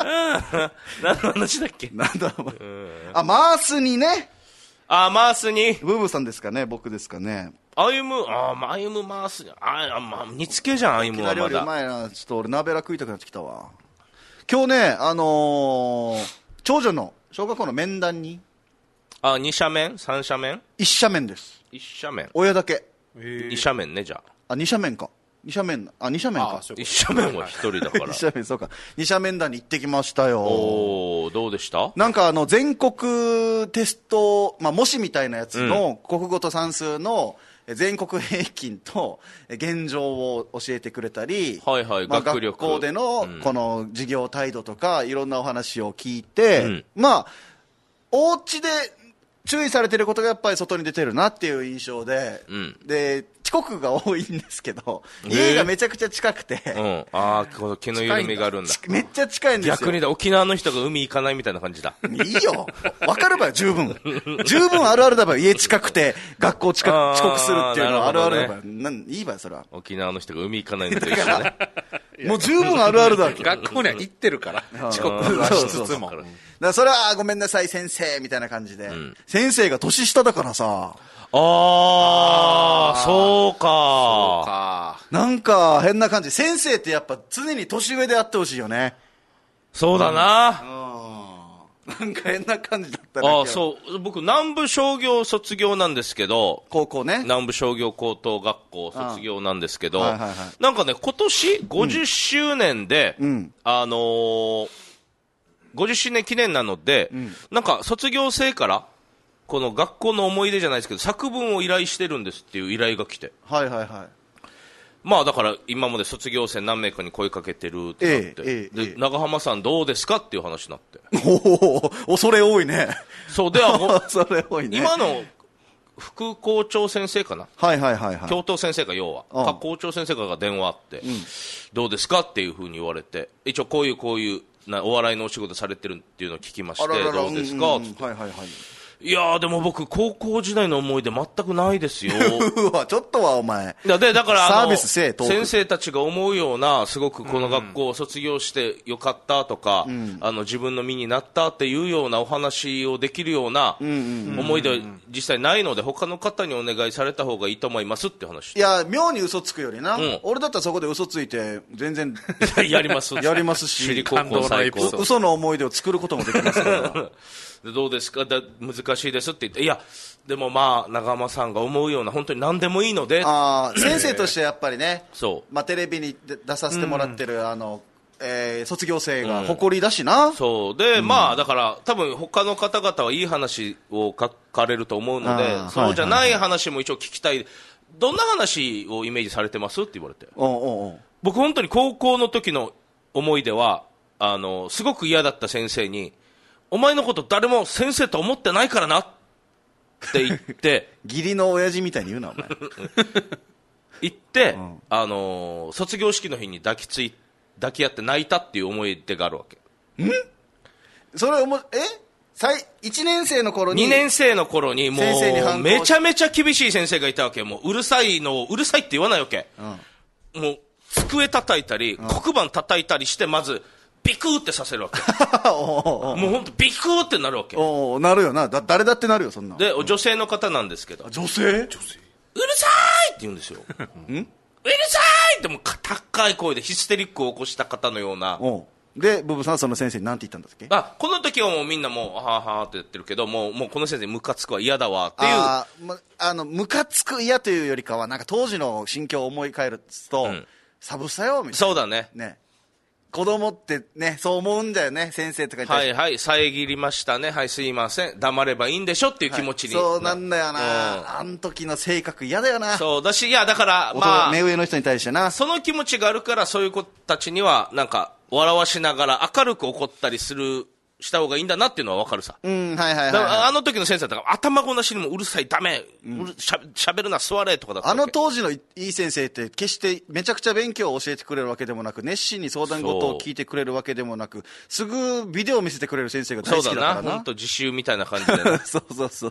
[SPEAKER 2] 何の話だっけ。
[SPEAKER 1] なんだろう。あ、マースにね。
[SPEAKER 2] あ、マースに。
[SPEAKER 1] ブーブーさんですかね、僕ですかね。
[SPEAKER 2] 歩む、あ、歩むマースに。あ、まあ、煮つけじゃん、歩むはまだ。
[SPEAKER 1] 料理うまいな。ちょっと俺、鍋ら食いたくなってきたわ。今日ね、あのー、長女の小学校の面談に。
[SPEAKER 2] あ、二斜面三斜面
[SPEAKER 1] 一斜面です。
[SPEAKER 2] 一斜面。
[SPEAKER 1] 親だけ。
[SPEAKER 2] 二斜面ね、じゃあ。
[SPEAKER 1] あ、二斜面か。二斜面、あ、二斜面か。
[SPEAKER 2] 一斜面は一人だから。
[SPEAKER 1] 二斜面、そうか。二斜面談に行ってきましたよ。
[SPEAKER 2] おー、どうでした？
[SPEAKER 1] なんかあの、全国テスト、まあ、模試みたいなやつの、国語と算数の、全国平均と現状を教えてくれたり、
[SPEAKER 2] はいはい、
[SPEAKER 1] まあ、
[SPEAKER 2] 学力、
[SPEAKER 1] 学校でのこの授業態度とかいろんなお話を聞いて、うん、まあお家で注意されてることがやっぱり外に出てるなっていう印象で、うん、で遅刻が多いんですけど、家がめちゃくちゃ近くて、
[SPEAKER 2] うん、ああ、この気の緩みがあるんだ。
[SPEAKER 1] めっちゃ近いんですよ。
[SPEAKER 2] 逆にだ、沖縄の人が海行かないみたいな感じだ。
[SPEAKER 1] いいよ、分かればよ、十分十分あるあるだばよ。家近くて学校近く遅刻するっていうのはあるあるだばよ、ね、なんいいばよそれは。
[SPEAKER 2] 沖縄の人が海行かないのと一緒ね
[SPEAKER 1] もう十分あるあるだわけ。
[SPEAKER 3] 学校には行ってるから遅刻はしつつも、だ
[SPEAKER 1] からそれはごめんなさい先生みたいな感じで、うん、先生が年下だからさ、
[SPEAKER 2] ああ、そうか。
[SPEAKER 1] そうか。なんか変な感じ。先生ってやっぱ常に年上であってほしいよね。
[SPEAKER 2] そうだな。
[SPEAKER 1] うん。なんか変な感じだったね。
[SPEAKER 2] ああ、そう。僕、南部商業卒業なんですけど。
[SPEAKER 1] 高校ね。
[SPEAKER 2] 南部商業高等学校卒業なんですけど。はいはいはい、なんかね、今年ごじゅっしゅうねんで、うん、あのー、ごじゅっしゅうねん記念なので、うん、なんか卒業生から、この学校の思い出じゃないですけど作文を依頼してるんですっていう依頼が来て、
[SPEAKER 1] はいはいはい、
[SPEAKER 2] まあだから今まで卒業生何名かに声かけてるってなって、ええええ、で長浜さんどうですかっていう話になって、
[SPEAKER 1] おお恐れ多いね。
[SPEAKER 2] そうでは
[SPEAKER 1] 恐れ多いね。
[SPEAKER 2] 今の副校長先生かな、
[SPEAKER 1] はいはいはいはい、
[SPEAKER 2] 教頭先生か要は、うん、か校長先生かが電話あって、うん、どうですかっていうふうに言われて、一応こういうこういうなお笑いのお仕事されてるっていうのを聞きまして、らららどうですかって、うんうん、はいはいはい、いやーでも僕高校時代の思い出全くないですよ
[SPEAKER 1] うわちょっとはお前
[SPEAKER 2] だでだから
[SPEAKER 1] サービスせえ
[SPEAKER 2] 先生たちが思うようなすごくこの学校を卒業してよかったとか、うん、あの自分の身になったっていうようなお話をできるような思い出は実際ないので、他の方にお願いされた方がいいと思いますって話。
[SPEAKER 1] いや妙に嘘つくよりな、うん、俺だったらそこで嘘ついて全然
[SPEAKER 2] やります
[SPEAKER 1] やりますし、
[SPEAKER 2] 高校最高
[SPEAKER 1] 嘘の思い出を作ることもできますから
[SPEAKER 2] でどうですかだ難しいですって言って、いやでもまあ長浜さんが思うような本当に何でもいいので、
[SPEAKER 1] あ先生としてやっぱりね、そうまあ、テレビに出させてもらってる、うん、あのえー、卒業生が誇りだしな、
[SPEAKER 2] うん、そうで、うん、まあだから多分他の方々はいい話を書かれると思うので、そうじゃない話も一応聞きたい、どんな話をイメージされてますって言われて、
[SPEAKER 1] おうおうおう、
[SPEAKER 2] 僕本当に高校の時の思い出はあのすごく嫌だった先生に、お前のこと誰も先生と思ってないからなって言って
[SPEAKER 1] 義理の親父みたいに言うなお前
[SPEAKER 2] 言って、うん、あのー、卒業式の日に抱きつい抱き合って泣いたっていう思い出があるわけ。
[SPEAKER 1] んそれおもえ最いちねん生の頃に
[SPEAKER 2] にねん生の頃にもうめちゃめちゃ厳しい先生がいたわけ。もううるさいのうるさいって言わないわけ、うん、もう机叩いたり、うん、黒板叩いたりしてまずビクーってさせるわけもう本当ビクーってなるわけ。
[SPEAKER 1] おなるよな、だ誰だってなるよそんな。
[SPEAKER 2] で、うん、女性の方なんですけど、
[SPEAKER 1] 女性女性
[SPEAKER 2] うるさいって言うんですよんうるさいってもう高い声でヒステリックを起こした方のような。
[SPEAKER 1] おでブブさんはその先生に何て言ったんだっけ。
[SPEAKER 2] あこの時はもうみんなもうはーはーって言ってるけど、もうもうこの先生ムカつくは嫌だわっていう。
[SPEAKER 1] あ、ま、あのムカつく嫌というよりかはなんか当時の心境を思い返ると、うん、サブさよみたいな。
[SPEAKER 2] そうだね
[SPEAKER 1] ね、子供ってねそう思うんだよね、先生とかに対して。
[SPEAKER 2] はいはい遮りましたね、はいすいません黙ればいいんでしょっていう気持ちに、
[SPEAKER 1] はい、そうなんだよな、うん、あの時の性格嫌だよな。
[SPEAKER 2] そうだし、いやだからまあ
[SPEAKER 1] 目上の人に対してな
[SPEAKER 2] その気持ちがあるから、そういう子たちにはなんか笑わしながら明るく怒ったりするした方がいいんだなっていうのは分かるさ。
[SPEAKER 1] うんはいはいはい、はい、
[SPEAKER 2] だからあの時の先生だから頭ごなしにもうるさいダメ、うん、しゃ喋るな座れとかだったわけ。
[SPEAKER 1] あの当時のいい先生って決してめちゃくちゃ勉強を教えてくれるわけでもなく、熱心に相談事を聞いてくれるわけでもなく、すぐビデオを見せてくれる先生が大好きだからな。
[SPEAKER 2] そうだな、本当自習みたいな感じで、ね、
[SPEAKER 1] そうそうそうそう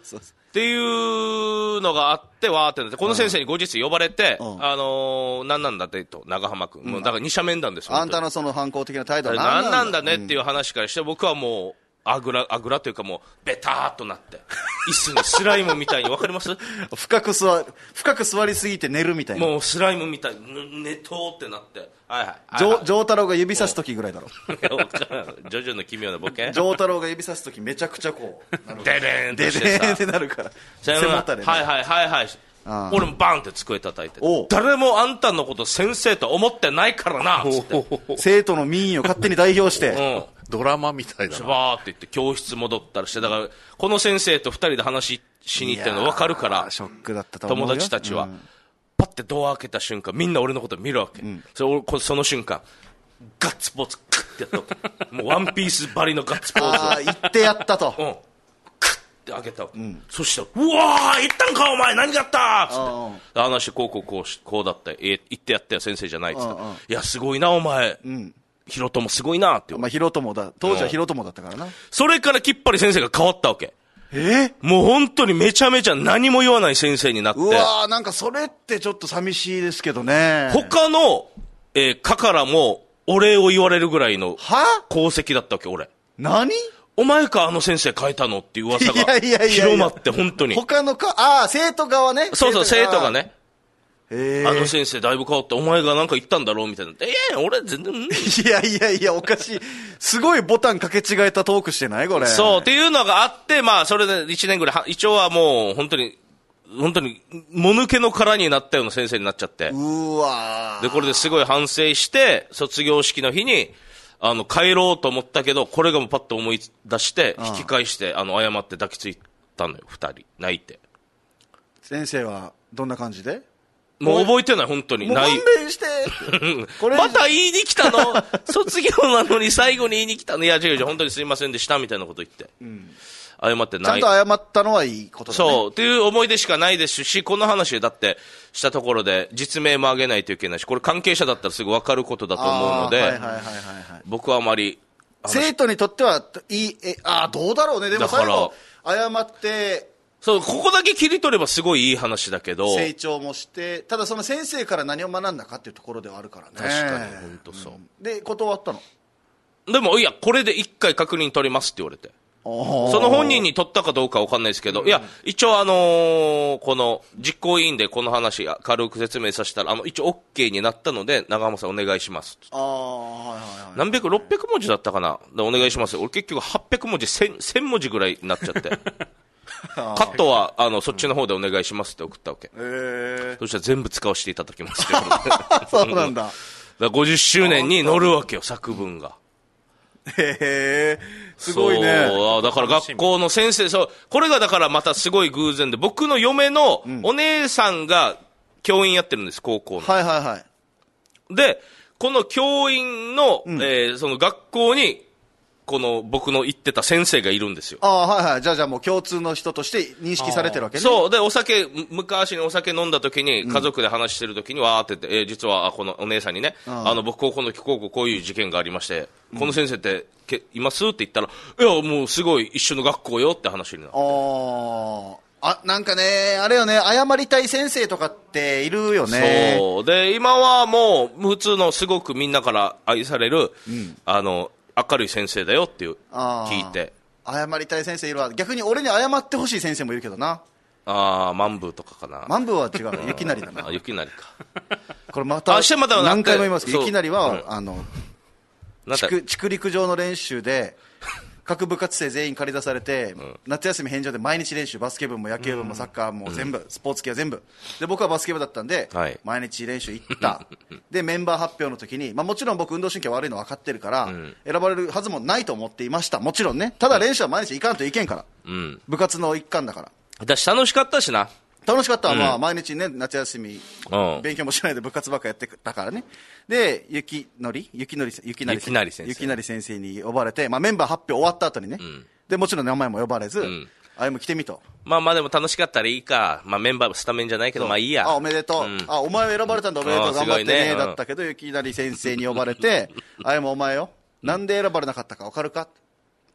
[SPEAKER 2] っていうのがあって、わーってなって、この先生に後日呼ばれて、うん、あのー、何なんだってと、長浜君、うん、もうだから二者面談ですよ。
[SPEAKER 1] あんたのその反抗的な態度は
[SPEAKER 2] 何なんだ、何なんだねっていう話からして、僕はもう、あぐら、あぐらというかもう、ベターっとなって、椅子にスライムみたいに、わかります
[SPEAKER 1] 深く座、深く座りすぎて寝るみたいな。
[SPEAKER 2] もうスライムみたいに、寝とーってなって、はいはい。
[SPEAKER 1] ジョー太郎が指さすときぐらいだろ。
[SPEAKER 2] ジョジョの奇妙なボケ。
[SPEAKER 1] ジョー太郎が指さすときめちゃくちゃこう、
[SPEAKER 2] デデーンとしてさ。
[SPEAKER 1] デデーンってなるから。背もたれね。
[SPEAKER 2] はいはいはいはい。俺もバンって机叩いて、誰もあんたのこと先生と思ってないからなっつって
[SPEAKER 1] 生徒の民意を勝手に代表して、
[SPEAKER 3] うん、ドラマみたいだな。
[SPEAKER 2] バーって言って教室戻ったりして、だからこの先生と二人で話しに行ってるの分かるから、
[SPEAKER 1] ショックだったと思うよ。
[SPEAKER 2] 友達たちは、うん、パッてドア開けた瞬間みんな俺のこと見るわけ、うん、それ俺その瞬間ガッツポーズクッてやったもうワンピースばりのガッツポーズ
[SPEAKER 1] ああ言ってやったと、
[SPEAKER 2] うんって開けた、うん、そしたらうわー行ったんかお前何があったっつって話こうこうこうこうだった言ってやったよ先生じゃないっつっていやすごいなお前、うん、ヒロトもすごいなって、
[SPEAKER 1] まあ、ヒロトもだ当時はヒロトもだったからな、うん、
[SPEAKER 2] それからきっぱり先生が変わったわけ。
[SPEAKER 1] え
[SPEAKER 2] もう本当にめちゃめちゃ何も言わない先生になって、う
[SPEAKER 1] わーなんかそれってちょっと寂しいですけどね。
[SPEAKER 2] 他の、えー、科からもお礼を言われるぐらいの功績だったわけ俺。
[SPEAKER 1] 何
[SPEAKER 2] お前かあの先生変えたのっていう噂が広まって本当に
[SPEAKER 1] 他のかああ生徒側ね。
[SPEAKER 2] そうそう生徒がねえあの先生だいぶ変わってお前がなんか言ったんだろうみたいな。ええー、俺全然い
[SPEAKER 1] やいやいやおかしいすごいボタン掛け違えたトークしてないこれ。
[SPEAKER 2] そうっていうのがあってまあそれでいちねんぐらい一応はもう本当に本当にもぬけの殻になったような先生になっちゃって、
[SPEAKER 1] うわ
[SPEAKER 2] でこれですごい反省して卒業式の日にあの帰ろうと思ったけどこれがもうパッと思い出して引き返してあの謝って抱きついたのよふたり泣いて。
[SPEAKER 1] 先生はどんな感じで？
[SPEAKER 2] もう覚えてない本当に。
[SPEAKER 1] もう勘弁して
[SPEAKER 2] これまた言いに来たの卒業なのに最後に言いに来たの。いや違う違う本当にすいませんでしたみたいなこと言って、うん、謝ってない。
[SPEAKER 1] ちゃんと謝ったのはいいことだね。
[SPEAKER 2] そうっていう思い出しかないですしこの話だってしたところで実名も挙げないといけないしこれ関係者だったらすぐ分かることだと思うので僕はあまり
[SPEAKER 1] 生徒にとってはいいえあどうだろうね。でも最後謝って
[SPEAKER 2] そうここだけ切り取ればすごいいい話だけど
[SPEAKER 1] 成長もしてただその先生から何を学んだかっていうところではあるからね。
[SPEAKER 2] 確かに本当そう、うん、
[SPEAKER 1] で断ったの。
[SPEAKER 2] でもいやこれで一回確認取りますって言われてその本人に取ったかどうかわかんないですけど、うん、いや一応あのー、この実行委員でこの話軽く説明させたらあの一応 OK になったので長浜さんお願いします
[SPEAKER 1] あ、はいはいはい、
[SPEAKER 2] 何百ろっぴゃく文字だったかなでお願いします俺結局はっぴゃく文字 1000, 1000文字ぐらいになっちゃってカットはあのそっちの方でお願いしますって送ったわけ、
[SPEAKER 1] えー、
[SPEAKER 2] そしたら全部使わせていただきますけど
[SPEAKER 1] そうなんだ
[SPEAKER 2] だごじゅっしゅうねんに載るわけよ作文が。
[SPEAKER 1] へえすごいね。
[SPEAKER 2] そうだから学校の先生そうこれがだからまたすごい偶然で僕の嫁のお姉さんが教員やってるんです高校の、
[SPEAKER 1] はいはいはい
[SPEAKER 2] でこの教員の、うんえー、その学校にこの僕の言ってた先生がいるんですよ。
[SPEAKER 1] ああはいはいじゃあじゃあもう共通の人として認識されてるわけね。
[SPEAKER 2] そうでお酒昔にお酒飲んだ時に家族で話してる時にわーって言って、えー、実はこのお姉さんにねあの僕高校の高校こういう事件がありまして、うん、この先生ってけいますって言ったらいやもうすごい一緒の学校よって話になって。
[SPEAKER 1] ああなんかねあれよね謝りたい先生とかっているよね。
[SPEAKER 2] そうで今はもう普通のすごくみんなから愛される、うん、あの明るい先生だよっていう聞いて
[SPEAKER 1] 謝りたい先生いるわ。逆に俺に謝ってほしい先生もいるけどな。
[SPEAKER 2] ああマンブーとかかな。
[SPEAKER 1] マンブーは違う雪なりだな
[SPEAKER 2] あ雪なりか
[SPEAKER 1] これまた何回も言いますけど雪なりは、うん、あの地区陸上の練習で各部活生全員借り出されて、うん、夏休み返上で毎日練習バスケ部も野球部もサッカーも全部、うん、スポーツ系は全部で僕はバスケ部だったんで、はい、毎日練習行ったでメンバー発表の時に、まあ、もちろん僕運動神経悪いの分かってるから、うん、選ばれるはずもないと思っていましたもちろんね。ただ練習は毎日行かんといけんから、うん、部活の一環だから。
[SPEAKER 2] 私楽しかったしな。
[SPEAKER 1] 楽しかった、うんまあ、毎日ね夏休み、うん、勉強もしないで部活ばっかやってたからね。で雪のり雪のり雪なり先生雪なり先生に呼ばれて、まあ、メンバー発表終わった後にね、うん、でもちろん名前も呼ばれず、うん、あれも来てみと。
[SPEAKER 2] まあまあでも楽しかったらいいか、まあ、メンバースタメンじゃないけどまあいいや。
[SPEAKER 1] あおめでとう、うん、あお前選ばれたんだおめでとう頑張って ね, ねだったけど雪なり先生に呼ばれてあれもお前よなんで選ばれなかったか分かるか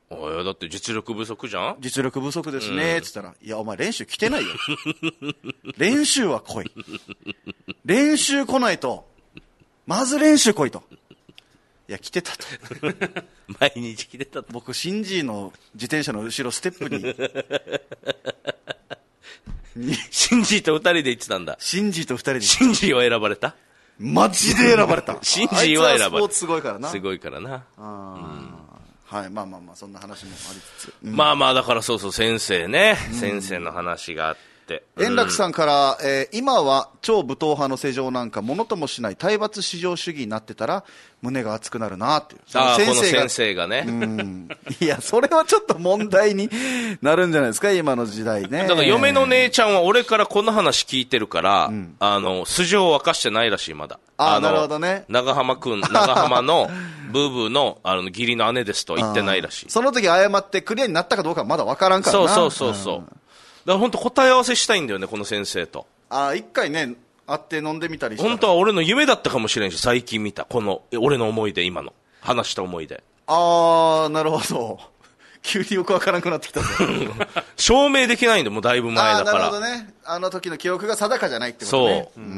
[SPEAKER 2] おいだって実力不足じゃん。
[SPEAKER 1] 実力不足ですね、つったら、いや、お前練習来てないよ。練習は来い。練習来ないと、まず練習来いと。いや、来てたと。
[SPEAKER 2] 毎日来てたと。
[SPEAKER 1] 僕、シンジの自転車の後ろステップに。
[SPEAKER 2] シンジと二人で行ってたんだ。
[SPEAKER 1] シンジと二人で。
[SPEAKER 2] シンジは選ばれた？
[SPEAKER 1] マジで選ばれた。
[SPEAKER 2] シンジは選ばれた。
[SPEAKER 1] スポーツすごいからな。
[SPEAKER 2] すごいからな。
[SPEAKER 1] あはい、まあまあまあ、そんな話もありつつ。
[SPEAKER 2] うん、まあまあ、だからそうそう、先生ね。うん、先生の話があって。
[SPEAKER 1] 円楽さんから、えー、今は超武闘派の世情なんかものともしない体罰至上主義になってたら胸が熱くなるなっていう。
[SPEAKER 2] ああ、この先生がね。
[SPEAKER 1] うん。いや、それはちょっと問題になるんじゃないですか、今の時代ね。
[SPEAKER 2] だから嫁の姉ちゃんは俺からこの話聞いてるから、うん、あの、素性を明かしてないらしい、まだ。
[SPEAKER 1] ああ、なるほどね。
[SPEAKER 2] 長浜くん、長浜のブーブーの、あの、義理の姉ですと言ってないらしい。
[SPEAKER 1] その時謝ってクリアになったかどうかはまだ分からんからな。
[SPEAKER 2] そうそうそうそう。うん、だから本当答え合わせしたいんだよね、この先生と。
[SPEAKER 1] ああ、一回ね、会って飲んでみたりしたら。
[SPEAKER 2] 本当は俺の夢だったかもしれんし、最近見た。この、俺の思い出、今の。話した思い出。
[SPEAKER 1] ああ、なるほど。急によくわからなくなってきたぞ。
[SPEAKER 2] 証明できないんで、もうだいぶ前だから。
[SPEAKER 1] あなるほどね。あの時の記憶が定かじゃないってことね。そう。うん。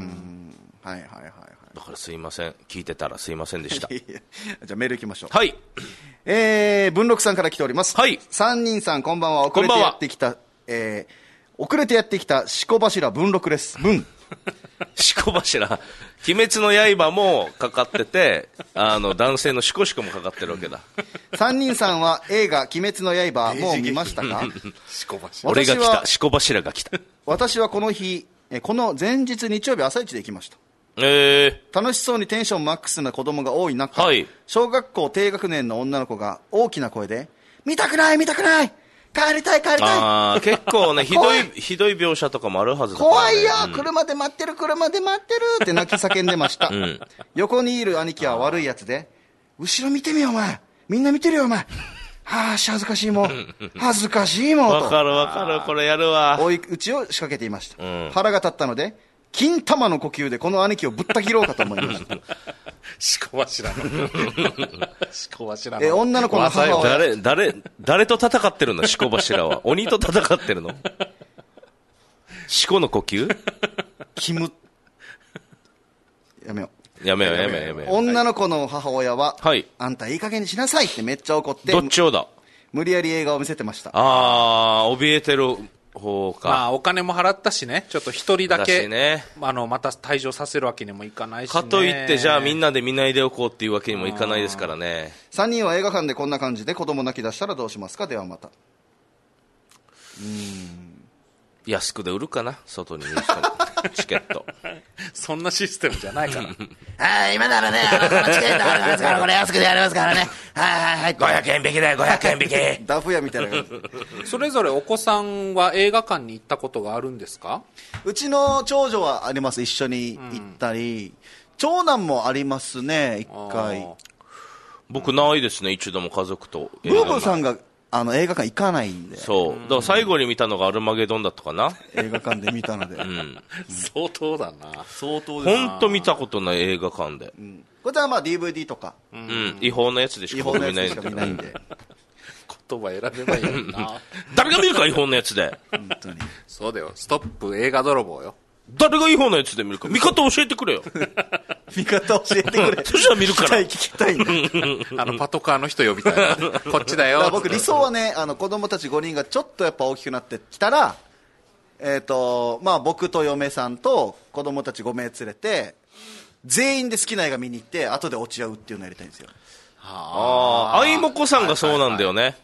[SPEAKER 1] はいはいはいはい。
[SPEAKER 2] だからすいません。聞いてたらすいませんでした。
[SPEAKER 1] じゃあメール行きましょう。
[SPEAKER 2] はい。
[SPEAKER 1] えー、文禄さんから来ております。
[SPEAKER 2] はい。
[SPEAKER 1] 三人さんこんばんは。遅れてやってきた、えー、遅れてやってきたしこ柱文禄です。文。
[SPEAKER 2] しこ柱。鬼滅の刃もかかってて、あの、男性のしこしこもかかってるわけだ。
[SPEAKER 1] 三人さんは映画鬼滅の刃もう見ましたか？
[SPEAKER 3] しこ柱。
[SPEAKER 2] 俺が来た。しこ柱が来た。
[SPEAKER 1] 私はこの日、この前日日曜日朝一で行きました。
[SPEAKER 2] えー、
[SPEAKER 1] 楽しそうにテンションマックスな子供が多い中、
[SPEAKER 2] はい、
[SPEAKER 1] 小学校低学年の女の子が大きな声で見たくない見たくない帰りたい帰りたい。
[SPEAKER 2] あ結構ねひどいひどい描写とかもあるはずだから、ね、
[SPEAKER 1] 怖いよ、うん、車で待ってる車で待ってるって泣き叫んでました、うん、横にいる兄貴は悪いやつで後ろ見てみよお前みんな見てるよお前はあし恥ずかしいもん恥ずかしいもんと
[SPEAKER 2] わかるわかるこれやるわ
[SPEAKER 1] 追い打ちを仕掛けていました、うん、腹が立ったので金玉の呼吸でこの兄貴をぶった切ろうかと思いました。
[SPEAKER 3] しこ柱の。しこ柱の。
[SPEAKER 1] え、女の子の母親。
[SPEAKER 2] 誰、誰、誰と戦ってるのしこ柱は。鬼と戦ってるのしこの呼吸
[SPEAKER 1] キム。やめよ
[SPEAKER 2] う。やめよう、やめよう、やめよう。
[SPEAKER 1] 女の子の母親は、
[SPEAKER 2] はい。
[SPEAKER 1] あんたいい加減にしなさいってめっちゃ怒って。
[SPEAKER 2] どっちをだ
[SPEAKER 1] 無理やり映画を見せてました。
[SPEAKER 2] あー、怯えてる。方か
[SPEAKER 3] まあお金も払ったしねちょっと一人だけ
[SPEAKER 2] ね、
[SPEAKER 3] あのまた退場させるわけにもいかないし、ね、
[SPEAKER 2] かといってじゃあみんなで見ないでおこうっていうわけにもいかないですからね。
[SPEAKER 1] さんにんは映画館でこんな感じで子供泣き出したらどうしますか。ではまた。う
[SPEAKER 2] ーん安くで売るかな外にチケット
[SPEAKER 3] そんなシステムじゃないから
[SPEAKER 1] はい今ならねあのこのチケットありますからこれ安くでやりますからねはいはいはい
[SPEAKER 2] ごひゃくえん引きだよごひゃくえん引き
[SPEAKER 1] ダフ屋みたいな感
[SPEAKER 3] じそれぞれお子さんは映画館に行ったことがあるんですか。
[SPEAKER 1] うちの長女はあります。一緒に行ったり、うん、長男もありますね一回。
[SPEAKER 2] 僕ないですね一度も家族と。
[SPEAKER 1] ブーブーさんがあの映画館行かないんで。
[SPEAKER 2] そうだから最後に見たのがアルマゲドンだったかな
[SPEAKER 1] 映画館で見たので、うん、
[SPEAKER 3] 相当だな
[SPEAKER 1] 相当ですな。
[SPEAKER 2] 本当見たことない映画館で、うん、
[SPEAKER 1] これはまあ ディーブイディー とか、
[SPEAKER 2] うん、違法なやつでしか見ないんで
[SPEAKER 3] 言葉選べばいいな
[SPEAKER 2] 誰が見るか違法なやつで
[SPEAKER 1] 本当に
[SPEAKER 3] そうだよストップ映画泥棒よ。
[SPEAKER 2] 誰が違法なやつで見るか見方教えてくれよ
[SPEAKER 1] 見方教えてくれ
[SPEAKER 2] そしたら見るから
[SPEAKER 1] 聞きたい聞きたい
[SPEAKER 3] あのパトカーの人呼びたいこっちだよ。
[SPEAKER 1] 僕理想はねあの子供たちごにんがちょっとやっぱ大きくなってきたらえっ、ー、とまあ僕と嫁さんと子供たちごめい連れて全員で好きな映画見に行って後で落ち合うっていうのをやりたいんですよ。
[SPEAKER 2] あああいもこさんがそうなんだよね、はいはいはい、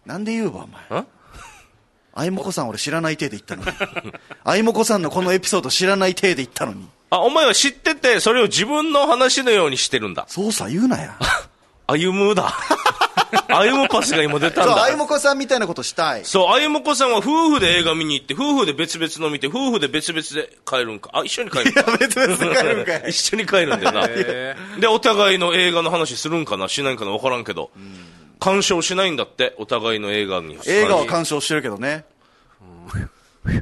[SPEAKER 1] なんで言うわお前あいもこさん俺知らない体で言ったのにあいもこさんのこのエピソード知らない体で言ったのに
[SPEAKER 2] あお前は知っててそれを自分の話のようにしてるんだ。
[SPEAKER 1] そうさ言うなや
[SPEAKER 2] 歩むだ歩むパスが今出たんだ。
[SPEAKER 1] そうあいもこさんみたいなことしたい。
[SPEAKER 2] そうあいもこさんは夫婦で映画見に行って夫婦で別々の見て夫婦で別々で帰るんか。あ一緒に帰るんか。
[SPEAKER 1] いや別々で帰るんかい
[SPEAKER 2] 一緒に帰るんだよなでお互いの映画の話するんかなしないんかな分からんけど、うん、鑑賞しないんだってお互いの映画に。
[SPEAKER 1] 映画は鑑賞してるけどね、うん、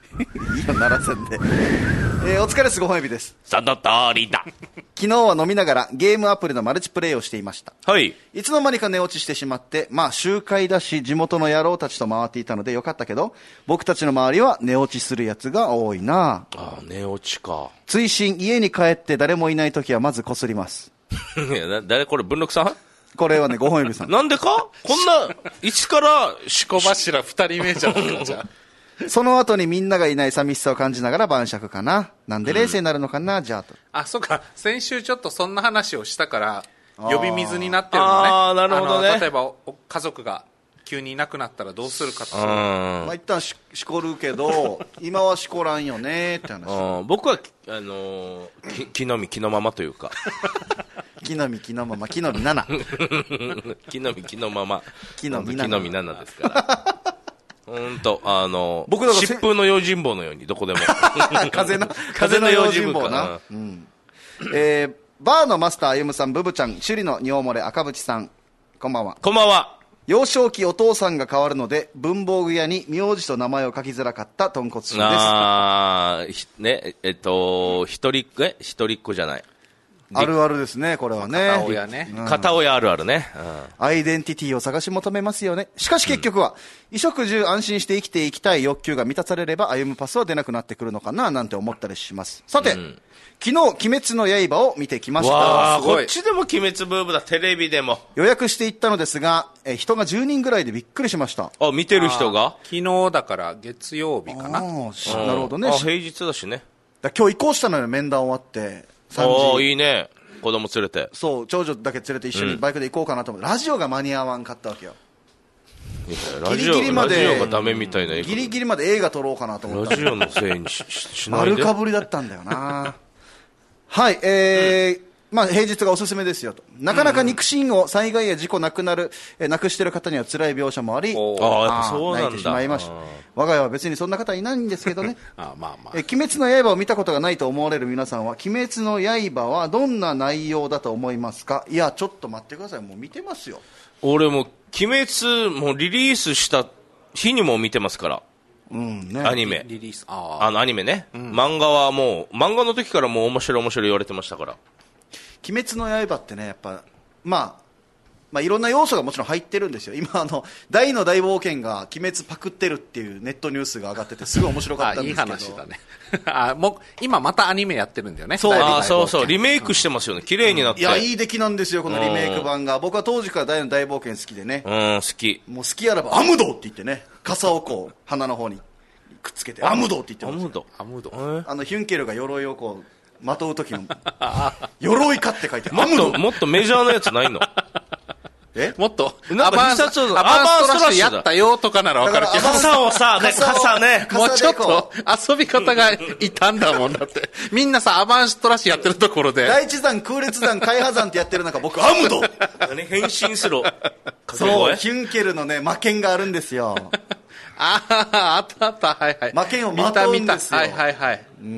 [SPEAKER 1] いいよ、ならせんで。えー、お疲れです、ご本指です。
[SPEAKER 2] その通りだ。
[SPEAKER 1] 昨日は飲みながらゲームアプリのマルチプレイをしていました。
[SPEAKER 2] はい。
[SPEAKER 1] いつの間にか寝落ちしてしまって、まあ集会だし地元の野郎たちと回っていたのでよかったけど、僕たちの周りは寝落ちするやつが多いな。
[SPEAKER 2] ああ、寝落ちか。
[SPEAKER 1] 追伸、家に帰って誰もいないときはまずこすります。
[SPEAKER 2] いや、誰これ、文禄さん？
[SPEAKER 1] これはね、ご本指さん。
[SPEAKER 2] なんでかこんな、一から
[SPEAKER 3] 小柱二人目じゃんか、じゃあ。
[SPEAKER 1] その後にみんながいない寂しさを感じながら晩酌かな。なんで冷静になるのかな、うん、じゃあと。
[SPEAKER 3] あ、そうか。先週ちょっとそんな話をしたから、呼び水になってるのね。
[SPEAKER 2] ああ、なるほどね。
[SPEAKER 3] 例えば、家族が急にいなくなったらどうするかと。
[SPEAKER 1] まあ一旦し、しこるけど、今はしこらんよねって話。
[SPEAKER 2] 僕は、あのー、き、木の実木のままというか。
[SPEAKER 1] 木の実木のまま、木の実なな。
[SPEAKER 2] 木の実木のまま。
[SPEAKER 1] 木の実なな。
[SPEAKER 2] 木の実ななですから。うんと、あの、僕だから疾風の用心棒のようにどこでも。
[SPEAKER 1] 風の、風の用心棒な。うん。えー、バーのマスター歩夢さん、ブブちゃん、首里の尿漏れ赤渕さん、こんばんは。
[SPEAKER 2] こんばんは。
[SPEAKER 1] 幼少期お父さんが変わるので、文房具屋に名字と名前を書きづらかった豚骨臭です。
[SPEAKER 2] あー、ね、えっと、一人っ子、え一人っ子じゃない。
[SPEAKER 1] あるあるですね、これはね。
[SPEAKER 3] 片親ね。
[SPEAKER 2] うん、片親あるあるね、
[SPEAKER 1] うん。アイデンティティを探し求めますよね。しかし結局は、うん、衣食住安心して生きていきたい欲求が満たされれば、歩むパスは出なくなってくるのかな、なんて思ったりします。さて、うん、昨日、鬼滅の刃を見てきました。
[SPEAKER 2] わあ、こっちでも鬼滅ブームだ、テレビでも。
[SPEAKER 1] 予約していったのですが、え人がじゅうにんぐらいでびっくりしました。
[SPEAKER 2] あ、見てる人が
[SPEAKER 3] 昨日だから月曜日かな。
[SPEAKER 1] なるほどね。
[SPEAKER 2] あ、平日だしね。
[SPEAKER 1] だ今日移行したのよ、面談終わって。
[SPEAKER 2] ああ、いいね。子供連れて。
[SPEAKER 1] そう、長女だけ連れて一緒にバイクで行こうかなと思って、うん、ラジオが間に合わんかったわけよ。
[SPEAKER 2] ラジオギリギリまでラジオがダメみたいな
[SPEAKER 1] ギリギリまで映画撮ろうかなと思った。
[SPEAKER 2] ラジオのせいに し, しないで。
[SPEAKER 1] 丸かぶりだったんだよな。はい、えー、うん、まあ平日がおすすめですよと。なかなか肉親を災害や事故なくなる、えー、なくしてる方には辛い描写もあり、
[SPEAKER 2] ああ、やっぱそうなんだ。
[SPEAKER 1] 泣いてしまいました。我が家は別にそんな方いないんですけどね。
[SPEAKER 3] ああ、まあまあ。
[SPEAKER 1] えー、鬼滅の刃を見たことがないと思われる皆さんは、鬼滅の刃はどんな内容だと思いますか？いや、ちょっと待ってください。もう見てますよ。
[SPEAKER 2] 俺も鬼滅もリリースした日にも見てますから。
[SPEAKER 1] うんね、
[SPEAKER 2] アニメ
[SPEAKER 3] リリース
[SPEAKER 2] あ, あのアニメね、うん、漫画はもう漫画の時からもう面白い面白い言われてましたから。
[SPEAKER 1] 鬼滅の刃ってね、やっぱまあまあいろんな要素がもちろん入ってるんですよ。今あの大の大冒険が鬼滅パクってるっていうネットニュースが上がっててすごい面白かったんですけど。
[SPEAKER 3] あ、いい話だね。あ、もう今またアニメやってるんだよね。
[SPEAKER 2] そう、あ、そうそう、リメイクしてますよね。綺麗になって、
[SPEAKER 1] うん、いやいい出来なんですよこのリメイク版が。僕は当時から大の大冒険好きでね。
[SPEAKER 2] うん、好き。
[SPEAKER 1] もう好きやらばアムドって言ってね、傘をこう鼻の方にくっつけてアムドって言ってます。
[SPEAKER 2] アムド、
[SPEAKER 3] アムド。
[SPEAKER 1] あのヒュンケルが鎧をこうまとう時の鎧かって書いて
[SPEAKER 2] もっともっとメジャーなやつないの？
[SPEAKER 1] え
[SPEAKER 3] もっと
[SPEAKER 2] アバンストラッシュ
[SPEAKER 3] やったよとかなら分かるけど、
[SPEAKER 2] 傘をさ、ね、傘ね、
[SPEAKER 3] もうちょっと遊び方がいたんだもんだって。みんなさ、アバンストラッシュやってるところで
[SPEAKER 1] 大地山空列山海波山ってやってる中、僕アムド
[SPEAKER 2] 何変身する
[SPEAKER 1] そうヒュンケルのね魔剣があるんですよ。
[SPEAKER 3] ああ、あったあった、はいはい。
[SPEAKER 1] 魔剣をまとうんですよ。
[SPEAKER 3] はいはいはい。
[SPEAKER 1] うん。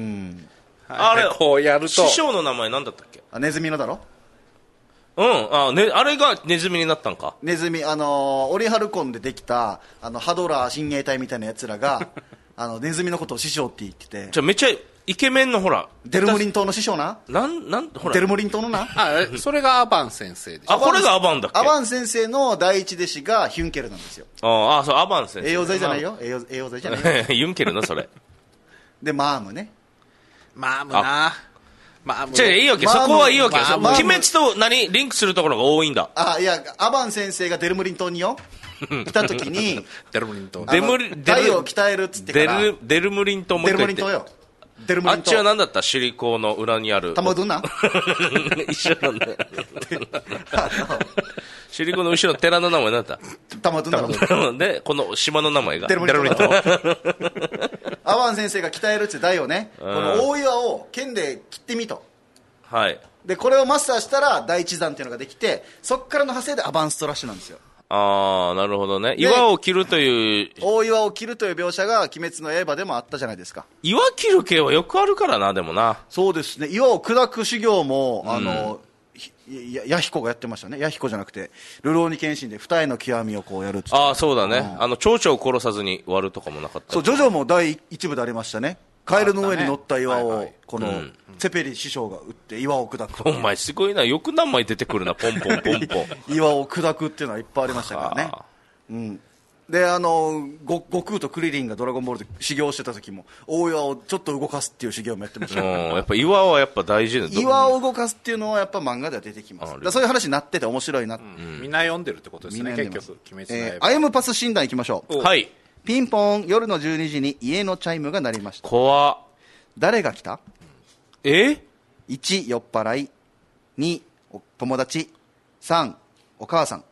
[SPEAKER 2] あれ、
[SPEAKER 3] こうやると。
[SPEAKER 2] 師匠の名前なんだったっけ？
[SPEAKER 1] あ、ネズミのだろ？
[SPEAKER 2] うん、あ、ね、あれがネズミになったんか。
[SPEAKER 1] ネズミ、あのー、オリハルコンでできた、あの、ハドラー親衛隊みたいな奴らが、あの、ネズミのことを師匠って言ってて。
[SPEAKER 2] じゃめっちゃイケメンのほら。
[SPEAKER 1] デルムリン島の師匠な。
[SPEAKER 2] なん、なん、ほら。
[SPEAKER 1] デルムリン島のな。
[SPEAKER 3] あ、それがアバン先生でしょ。
[SPEAKER 2] あ、これがアバンだっけ？
[SPEAKER 1] アバン先生の第一弟子がヒュンケルなんですよ。
[SPEAKER 2] ああ、そう、アバン先生。
[SPEAKER 1] 栄養剤じゃないよ。栄養、栄養剤じゃないよ。
[SPEAKER 2] ユンケルな、それ。
[SPEAKER 1] で、マームね。
[SPEAKER 3] マームな。まあ、
[SPEAKER 2] じゃあいいわけ、そこはいいわけ、まあ、鬼滅と何リンクするところが多いんだ。
[SPEAKER 1] あ、いや、アバン先生がデルムリン島によ来た時に
[SPEAKER 3] デルムリン島
[SPEAKER 2] デムリ
[SPEAKER 1] 体を鍛えるっつってから
[SPEAKER 2] デルデルムリン島も
[SPEAKER 1] デルムリン島よ。デルムリン島。
[SPEAKER 2] あっちは何だった？首里港の裏にある
[SPEAKER 1] 玉うどんな
[SPEAKER 2] 一緒なんだよ。首里港の後ろの寺の名前何だった？
[SPEAKER 1] 玉うどんな
[SPEAKER 2] でこの島の名前が
[SPEAKER 1] デルムリン島。アバン先生が鍛えるって台をね、この大岩を剣で切ってみと。
[SPEAKER 2] はい。
[SPEAKER 1] でこれをマスターしたら第一弾っていうのができて、そこからの派生でアバンストラッシュなんですよ。
[SPEAKER 2] ああ、なるほどね。岩を切るという
[SPEAKER 1] 大岩を切るという描写が鬼滅の刃でもあったじゃないですか。
[SPEAKER 2] 岩切る系はよくあるからな。でもな、
[SPEAKER 1] そうですね。岩を砕く修行も、うん、あの弥彦がやってましたね。弥彦じゃなくて流浪に剣心で二重の極みをこうやるって。
[SPEAKER 2] ああそうだね、うん、あの蝶々を殺さずに割るとかもなかった。
[SPEAKER 1] そうジョジョも第一部でありましたね。カエルの上に乗った岩をこのツェペリ師匠が打って岩を砕く。
[SPEAKER 2] お前すごいな、よく何枚出てくるな、ポンポンポンポン
[SPEAKER 1] 岩を砕くっていうのはいっぱいありましたからね。うん、であの悟空とクリリンがドラゴンボールで修行してた時も大岩をちょっと動かすっていう修行もやってましたから、ね、
[SPEAKER 2] やっぱ岩はやっぱ大事だ。
[SPEAKER 1] 岩を動かすっていうのはやっぱ漫画では出てきます。だそういう話になってて面白いな、うん、
[SPEAKER 3] みんな読んでるってことですね。結局鬼滅の刃、
[SPEAKER 1] えー、アイムパス診断いきましょう。
[SPEAKER 2] はい。
[SPEAKER 1] ピンポン、夜のじゅうにじに家のチャイムが鳴りました。
[SPEAKER 2] 怖っ。
[SPEAKER 1] 誰が来た？
[SPEAKER 2] え ?
[SPEAKER 1] いち 酔っ払い、に友達、さんお母さん。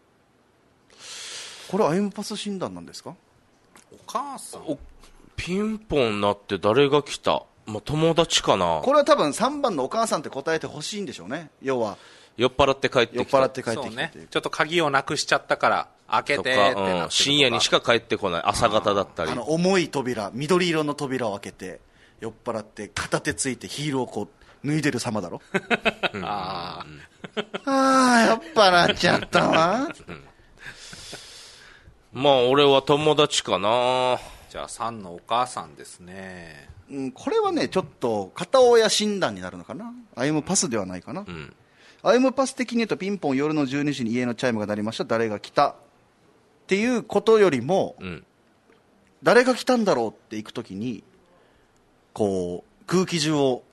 [SPEAKER 1] これアイムパス診断なんですか？
[SPEAKER 3] お母さん。
[SPEAKER 2] おピンポンなって誰が来た、まあ、友達かな。
[SPEAKER 1] これは多分さんばんのお母さんって答えてほしいんでしょうね。要は
[SPEAKER 2] 酔っ払って帰ってきた。
[SPEAKER 1] 酔っ払って帰ってきた、
[SPEAKER 3] ね、ちょっと鍵をなくしちゃったから開けてってなってるとか、うん、
[SPEAKER 2] 深夜にしか帰ってこない朝方だったり、
[SPEAKER 1] あの重い扉、緑色の扉を開けて酔っ払って片手ついてヒールをこう脱いでる様だろああ酔っ払っちゃったわ
[SPEAKER 2] まあ俺は友達かな。
[SPEAKER 3] じゃあさんのお母さんですね。
[SPEAKER 1] うん、これはねちょっと片親診断になるのかな。アイムパスではないかな、うん、アイムパス的に言うとピンポン夜のじゅうにじに家のチャイムが鳴りました、誰が来たっていうことよりも、うん、誰が来たんだろうって行くときにこう空気銃を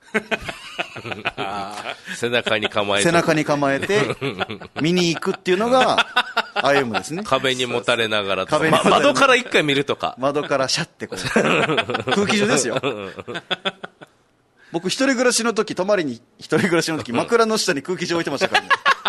[SPEAKER 2] 背中に構えて
[SPEAKER 1] 背中に構えて見に行くっていうのがアイムですね。
[SPEAKER 2] 壁にもたれながらとか、ま、窓から一回見るとか、
[SPEAKER 1] 窓からシャッてこう空気銃ですよ僕一人暮らしの時、泊まりに一人暮らしの時枕の下に空気銃置いてましたからね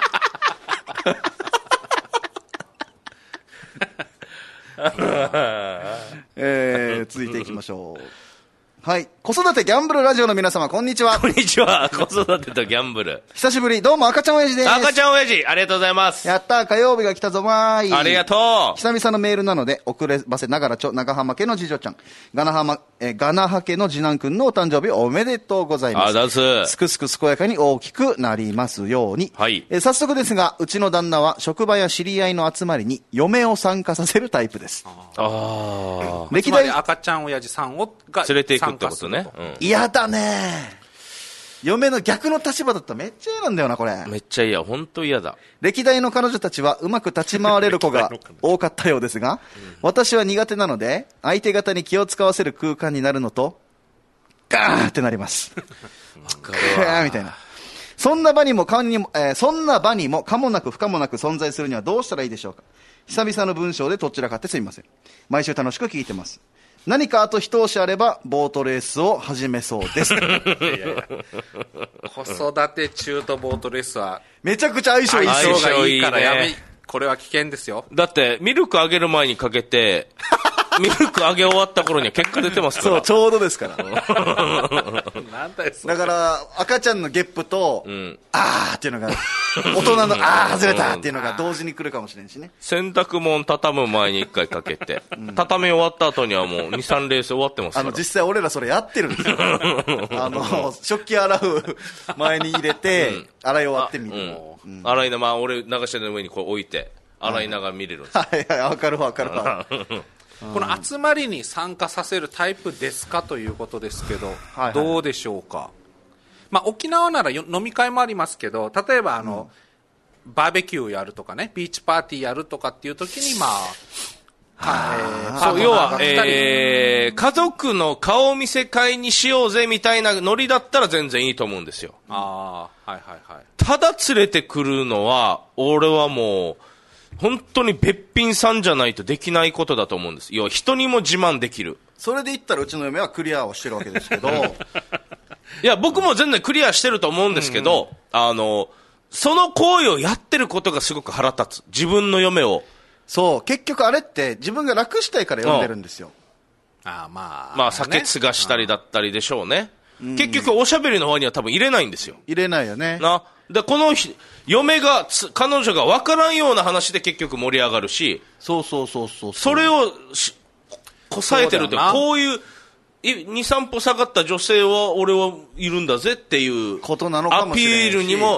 [SPEAKER 1] えー、続いていきましょう。はい。子育てギャンブルラジオの皆様、こんにちは。
[SPEAKER 2] こんにちは。子育てとギャンブル。
[SPEAKER 1] 久しぶり。どうも、赤ちゃん親父です。
[SPEAKER 2] 赤ちゃん親父、ありがとうございます。
[SPEAKER 1] やったー、火曜日が来たぞ、まーい。
[SPEAKER 2] ありがとう。
[SPEAKER 1] 久々のメールなので、遅ればせながらちょ、長浜家の次女ちゃん、ガナハマ、え、ガナハ家の次男くんのお誕生日おめでとうございます。
[SPEAKER 2] あざす。
[SPEAKER 1] すくすく健やかに大きくなりますように。
[SPEAKER 2] はい。
[SPEAKER 1] え、早速ですが、うちの旦那は職場や知り合いの集まりに嫁を参加させるタイプです。
[SPEAKER 2] ああ。
[SPEAKER 3] 歴代赤ちゃん親父さんをが
[SPEAKER 2] 連れていくってことね。うん、
[SPEAKER 1] 嫌だね。嫁の逆の立場だったらめっちゃ嫌なんだよな、これ。
[SPEAKER 2] めっちゃ嫌、本当嫌だ。
[SPEAKER 1] 歴代の彼女たちはうまく立ち回れる子が多かったようですが、うん、私は苦手なので、相手方に気を使わせる空間になるのと、ガーってなります。
[SPEAKER 2] わかるわ。
[SPEAKER 1] みたいな。そんな場にもかにも、えー、そんな場にもかもなく不可もなく存在するにはどうしたらいいでしょうか。久々の文章でどちらかってすみません。毎週楽しく聞いてます。何かあと一押しあればボートレースを始めそうですいやいや
[SPEAKER 3] 子育て中とボートレースは
[SPEAKER 1] めちゃくちゃ相性いい。
[SPEAKER 3] 相性がいいからやめ、これは危険ですよ。
[SPEAKER 2] だってミルクあげる前にかけてミルクあげ終わった頃には結果出てますから。
[SPEAKER 1] そう、ちょうどですから
[SPEAKER 3] なんだよそれ。
[SPEAKER 1] だから赤ちゃんのゲップと、うん、あーっていうのが大人のあー外れたっていうのが同時に来るかもしれんしね。
[SPEAKER 2] 洗濯物畳む前に一回かけて、うん、畳み終わった後にはもうに、さんレース終わってますから。
[SPEAKER 1] あの実際俺らそれやってるんですよあの食器洗う前に入れて、うん、洗い終わってみる、
[SPEAKER 2] うんうん、洗いな、まあ、俺流しの上にこう置いて洗いながら見れるんですよ。
[SPEAKER 1] はいはい、分かる分かる
[SPEAKER 3] この集まりに参加させるタイプですかということですけど、はいはい、どうでしょうか。まあ、沖縄なら飲み会もありますけど、例えばあの、うん、バーベキューやるとかね、ビーチパーティーやるとかっていう時にまあ、
[SPEAKER 2] そう要は、えー、家族の顔見せ会にしようぜみたいなノリだったら全然いいと思うんですよ。
[SPEAKER 3] ああ、はいはいはい。
[SPEAKER 2] ただ連れてくるのは俺はもう本当にべっぴんさんじゃないとできないことだと思うんです。要は人にも自慢できる。
[SPEAKER 1] それで言ったらうちの嫁はクリアをしてるわけですけど
[SPEAKER 2] いや僕も全然クリアしてると思うんですけど、うん、あのその行為をやってることがすごく腹立つ。自分の嫁を。
[SPEAKER 1] そう結局あれって自分が楽したいから呼んでるんですよ。
[SPEAKER 3] ああまあ
[SPEAKER 2] まあ酒継がしたりだったりでしょうね。結局おしゃべりの方には多分入れないんですよ。
[SPEAKER 1] 入れないよね。
[SPEAKER 2] なでこの嫁が彼女が分からんような話で結局盛り上がるし、
[SPEAKER 1] そうそうそうそう
[SPEAKER 2] それをこさえてるってこういうに、さん歩下がった女性は俺はいるんだぜっていう
[SPEAKER 1] ことなのかもしれないし、
[SPEAKER 2] アピールにも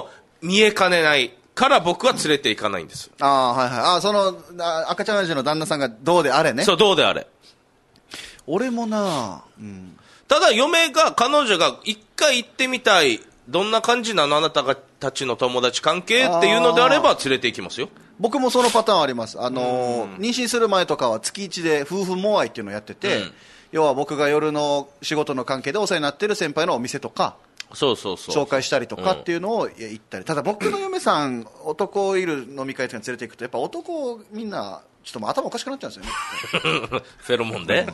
[SPEAKER 2] 見えかねないから僕は連れて行かないんです。
[SPEAKER 1] ああ、はいはい。ああ、その、あ赤ちゃん親父の旦那さんがどうであれね。
[SPEAKER 2] そう、どうであれ。
[SPEAKER 1] 俺もな、うん、
[SPEAKER 2] ただ嫁が、彼女が一回行ってみたい、どんな感じなのあなたたちの友達関係っていうのであれば連れて行きますよ。
[SPEAKER 1] 僕もそのパターンあります。あのー、妊娠する前とかは月一で夫婦モアイっていうのをやってて、うん、要は僕が夜の仕事の関係でお世話になってる先輩のお店とか、
[SPEAKER 2] そうそうそう
[SPEAKER 1] 紹介したりとかっていうのを行ったり、うん、ただ僕の嫁さん男いる飲み会とかに連れて行くとやっぱ男みんなちょっともう頭おかしくなっちゃうんですよね
[SPEAKER 2] フェロモンで、うん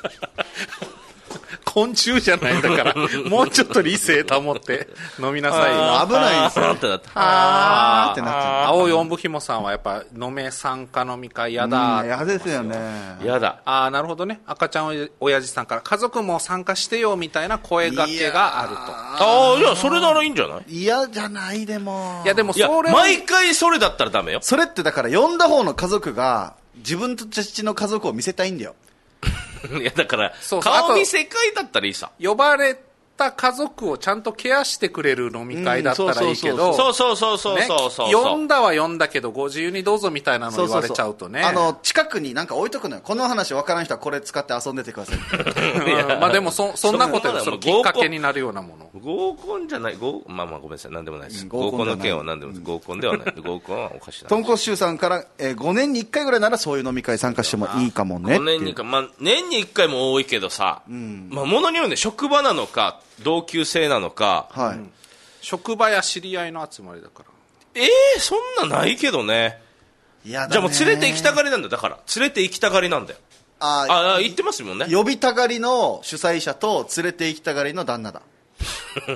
[SPEAKER 3] 昆虫じゃないんだからもうちょっと理性保って飲みなさいよ。
[SPEAKER 1] 危ないですよ。
[SPEAKER 3] あーってなっちゃう。青いおんぶひもさんはやっぱ飲め参加飲み会やだ。
[SPEAKER 1] 嫌ですよね。
[SPEAKER 2] やだ。
[SPEAKER 3] ああなるほどね。赤ちゃん親父さんから家族も参加してよみたいな声掛けがあると。
[SPEAKER 2] ああいやそれならいいんじゃない。
[SPEAKER 1] 嫌じゃないでも。
[SPEAKER 3] いやでもそれ
[SPEAKER 2] 毎回それだったらダメよ。
[SPEAKER 1] それってだから呼んだ方の家族が自分たちの家族を見せたいんだよ。
[SPEAKER 2] いやだからそうそう顔見せ会だったらいいさ。
[SPEAKER 3] 呼ばれた家族をちゃんとケアしてくれる飲み会だったらいいけど、
[SPEAKER 2] そうそうそうそうそうそう、
[SPEAKER 3] ね、呼んだは呼んだけどご自由にどうぞみたいなの言われちゃうとね。
[SPEAKER 1] そうそうそうあの近くになんか置いとくのよ。この話分からん人はこれ使って遊んでてください
[SPEAKER 3] うん、まあでも そ, そんなことよ。そのきっかけになるようなもの。
[SPEAKER 2] 合コンじゃない合まあまあごめんなさい何でもないです、うん、合コンの件は何でもない、うん、合コンではない合コンはおかしいな。
[SPEAKER 1] 豚骨臭さんから、えー、ごねんにいっかいぐらいならそういう飲み会参加してもいいかもねって。
[SPEAKER 2] ごねんにいっかい、まあ、年にいっかいも多いけどさ、うんまあ、ものによるね。職場なのか同級生なのか、
[SPEAKER 1] はいうん、
[SPEAKER 3] 職場や知り合いの集まりだから。
[SPEAKER 2] えー、そんなないけどね。いやだね。じゃあもう連れて行きたがりなんだよ。だから連れて行きたがりなんだよ。ああ言ってますもんね。
[SPEAKER 1] 呼びたがりの主催者と連れて行きたがりの旦那だ
[SPEAKER 3] うん、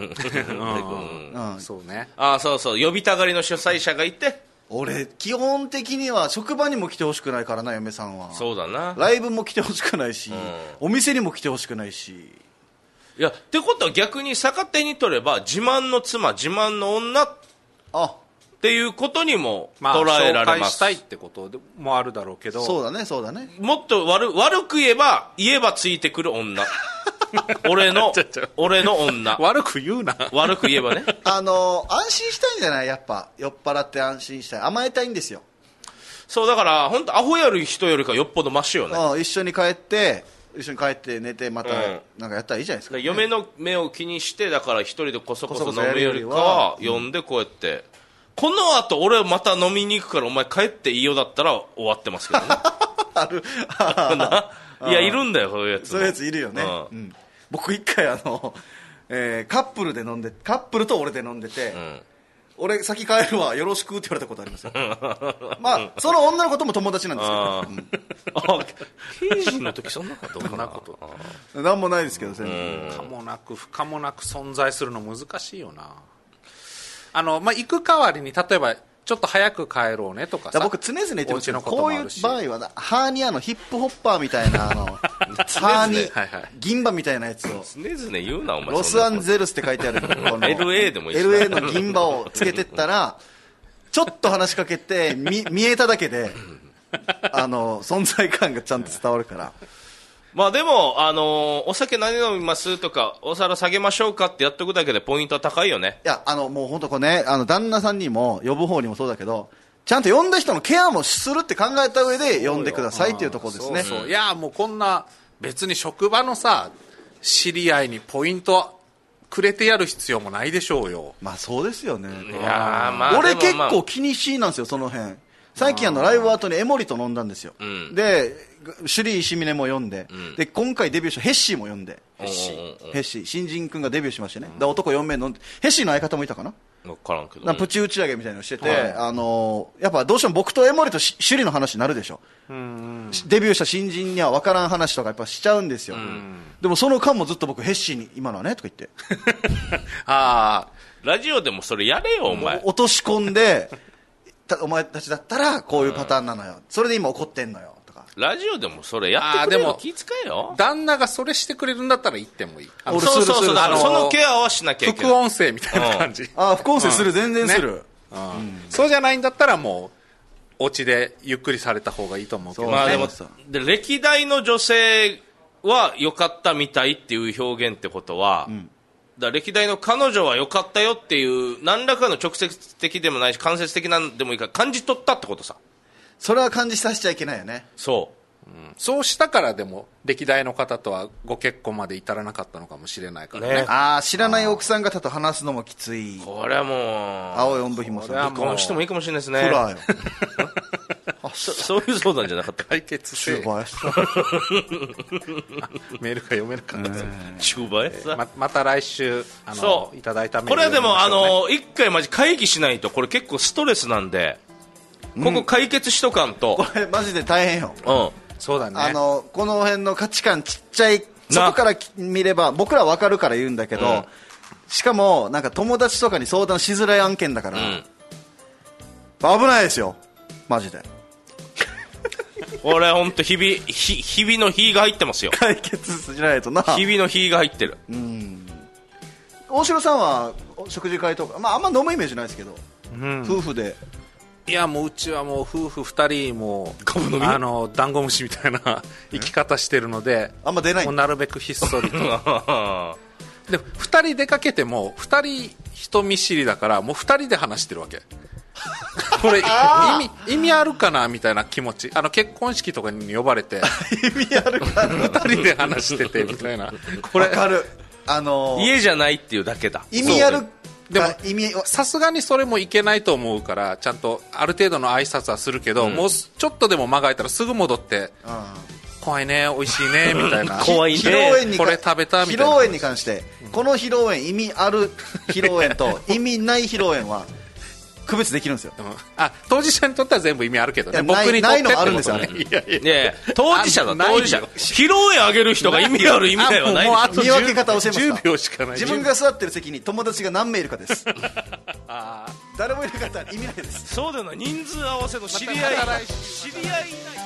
[SPEAKER 3] うん、そうね。
[SPEAKER 2] あそうそう呼びたがりの主催者がいて。
[SPEAKER 1] 俺基本的には職場にも来てほしくないからな嫁さんは。
[SPEAKER 2] そうだな。
[SPEAKER 1] ライブも来てほしくないし、うん、お店にも来てほしくないし。
[SPEAKER 2] いやってことは逆に逆手に取れば自慢の妻自慢の女っていうことにも捉えられます、まあ、紹介
[SPEAKER 3] したいってこともあるだろうけど。
[SPEAKER 1] そうだねそうだね。
[SPEAKER 2] もっと 悪, 悪く言えば言えばついてくる女俺の俺の女
[SPEAKER 3] 悪く言うな。
[SPEAKER 2] 悪く言えばね
[SPEAKER 1] あの安心したいんじゃない。やっぱ酔っ払って安心したい甘えたいんですよ。
[SPEAKER 2] そうだから本当アホやる人よりかよっぽどマシよね。
[SPEAKER 1] あ一緒に帰って一緒に帰って寝てまたなんかやったらいいじゃないですか、ね、
[SPEAKER 2] 嫁の目を気にしてだから一人でこそこそ飲むよりかは呼んでこうやって、うん、この後俺また飲みに行くからお前帰っていいよだったら終わってますけどね
[SPEAKER 1] ある
[SPEAKER 2] いやいるんだよそういうやつ。
[SPEAKER 1] そういうやついるよね、うんうん、僕一回あの、えー、カップルで飲んでカップルと俺で飲んでて、うん俺先帰るわよろしくって言われたことありますよまあその女の子とも友達なんですけど、うん、あ
[SPEAKER 2] 刑事の時そんなことどんなこと
[SPEAKER 1] なんもないですけど全
[SPEAKER 3] 然かもなく不可もなく存在するの難しいよな。あの、まあ、行く代わりに例えばちょっと早く帰ろうねとかさ。
[SPEAKER 1] 僕常々言ってますけどこういう場合はハーニアのヒップホッパーみたいなあのハーニ、はいはい、銀歯みたいなやつを
[SPEAKER 2] 常々言うなお前。
[SPEAKER 1] ロスアンゼルスって書いてあるこの
[SPEAKER 2] エルエー でもいいし
[SPEAKER 1] エルエー の銀歯をつけてったらちょっと話しかけて 見, 見えただけであの存在感がちゃんと伝わるから。
[SPEAKER 2] まあでも、あのー、お酒何飲みますとかお皿下げましょうかってやっとくだけでポイントは高いよね。
[SPEAKER 1] いやあのもう本当これねあの旦那さんにも呼ぶ方にもそうだけどちゃんと呼んだ人のケアもするって考えた上で呼んでくださいっていうところですね。
[SPEAKER 3] そうそういやもうこんな別に職場のさ知り合いにポイントくれてやる必要もないでしょうよ。
[SPEAKER 1] まあそうですよね。
[SPEAKER 2] いやまあ
[SPEAKER 1] 俺結構気にしいなんですよその辺。最近あのライブ後にエモリと飲んだんですよ、うん、でシュリー石峰も読んで、うん、で今回デビューしたヘッシーも読んでヘッシーヘッシー新人君がデビューしましてね、うん、で男よん名飲んでヘッシーの相方もいたかな
[SPEAKER 2] 分からんけど、
[SPEAKER 1] なプチ打ち上げみたいなのしてて、はい、あのー、やっぱどうしても僕とエモリとシュリーの話になるでしょ、うんうん、デビューした新人には分からん話とかやっぱしちゃうんですよ、うん、でもその間もずっと僕ヘッシーに今のはねとか言って
[SPEAKER 2] ああラジオでもそれやれよお前
[SPEAKER 1] 落とし込んでお前たちだったらこういうパターンなのよ、うん、それで今怒ってんのよとか
[SPEAKER 2] ラジオでもそれやってくれよ。気遣えよ。
[SPEAKER 3] 旦那がそれしてくれるんだったら言ってもいい。
[SPEAKER 2] そうそうそう、あのそのケアはしなきゃいけない。
[SPEAKER 3] 副音声みたいな感じ、
[SPEAKER 1] うん、あ副音声する、うん、全然する、ね
[SPEAKER 3] うんうん、そうじゃないんだったらもうお家でゆっくりされた方がいいと思うけど、ね、
[SPEAKER 2] まあでもで歴代の女性は良かったみたいっていう表現ってことは、うんだ歴代の彼女は良かったよっていう何らかの直接的でもないし間接的なんでもいいから感じ取ったってことさ。
[SPEAKER 1] それは感じさせちゃいけないよね。
[SPEAKER 2] そう、
[SPEAKER 3] うん、そうしたからでも歴代の方とはご結婚まで至らなかったのかもしれないからね。ね、
[SPEAKER 1] ああ、知らない奥さん方と話すのもきつい。
[SPEAKER 2] これはもう
[SPEAKER 1] 青いおんぶひもさん
[SPEAKER 2] 離婚してもいいかもしれないですね。
[SPEAKER 1] フラーよ
[SPEAKER 2] そ, そういう相談じゃなかった。
[SPEAKER 3] 解決せえメールが読めなかったです、えー、ま, また来週あのそういただいたメール、
[SPEAKER 2] これはでもあの一回マジ会議しないとこれ結構ストレスなんで、ここ解決しとかんと、
[SPEAKER 1] うん、これマジで大変よ。
[SPEAKER 2] うん、
[SPEAKER 3] そうだね。
[SPEAKER 1] あのこの辺の価値観ちっちゃい外から見れば僕ら分かるから言うんだけど、うん、しかもなんか友達とかに相談しづらい案件だから、うん、危ないですよマジで。
[SPEAKER 2] 俺本当日々日日々の日が入ってますよ。
[SPEAKER 1] 解決しないとな。
[SPEAKER 2] 日々の日が入ってる。
[SPEAKER 1] うん。大城さんは食事会とか、まああんま飲むイメージないですけど、うん、夫婦で。
[SPEAKER 3] いやもううちはもう夫婦二人もあのダンゴムシみたいな生き方してるので、
[SPEAKER 1] あんま出ない。
[SPEAKER 3] もうなるべくひっそりと。で二人出かけても二人人見知りだからもう二人で話してるわけ。これ意味意味あるかなみたいな気持ち。あの結婚式とかに呼ばれて
[SPEAKER 1] 意味あるかな
[SPEAKER 3] 二人で話しててみたいな。
[SPEAKER 1] これ分かる。あのー、
[SPEAKER 2] 家じゃないっていうだけだ。
[SPEAKER 1] 意味ある。
[SPEAKER 3] でもさすがにそれもいけないと思うからちゃんとある程度の挨拶はするけど、うん、もうちょっとでも間が空いたらすぐ戻って、うん、怖いね美味しいねみたいな
[SPEAKER 2] 怖いね
[SPEAKER 3] 披露宴にこれ食べたみたいな。
[SPEAKER 1] 披露宴に関して、うん、この披露宴意味ある披露宴と意味ない披露宴は区別できるんですよ、うん、
[SPEAKER 3] あ当事者にとっては全部意味あるけどね。僕にとって
[SPEAKER 1] ないのもあるんですよね。
[SPEAKER 2] いやいやいや当事者だ当事者披露宴あげる人が意味ある意味ないはない。
[SPEAKER 3] もうあと
[SPEAKER 1] 見分け方教えますか。
[SPEAKER 3] じゅうびょうしかない。
[SPEAKER 1] 自分が座ってる席に友達が何名いるかです。あ誰もいなかったら意味ないです。
[SPEAKER 2] そうだよな。人数合わせの知り合い知り合いいない。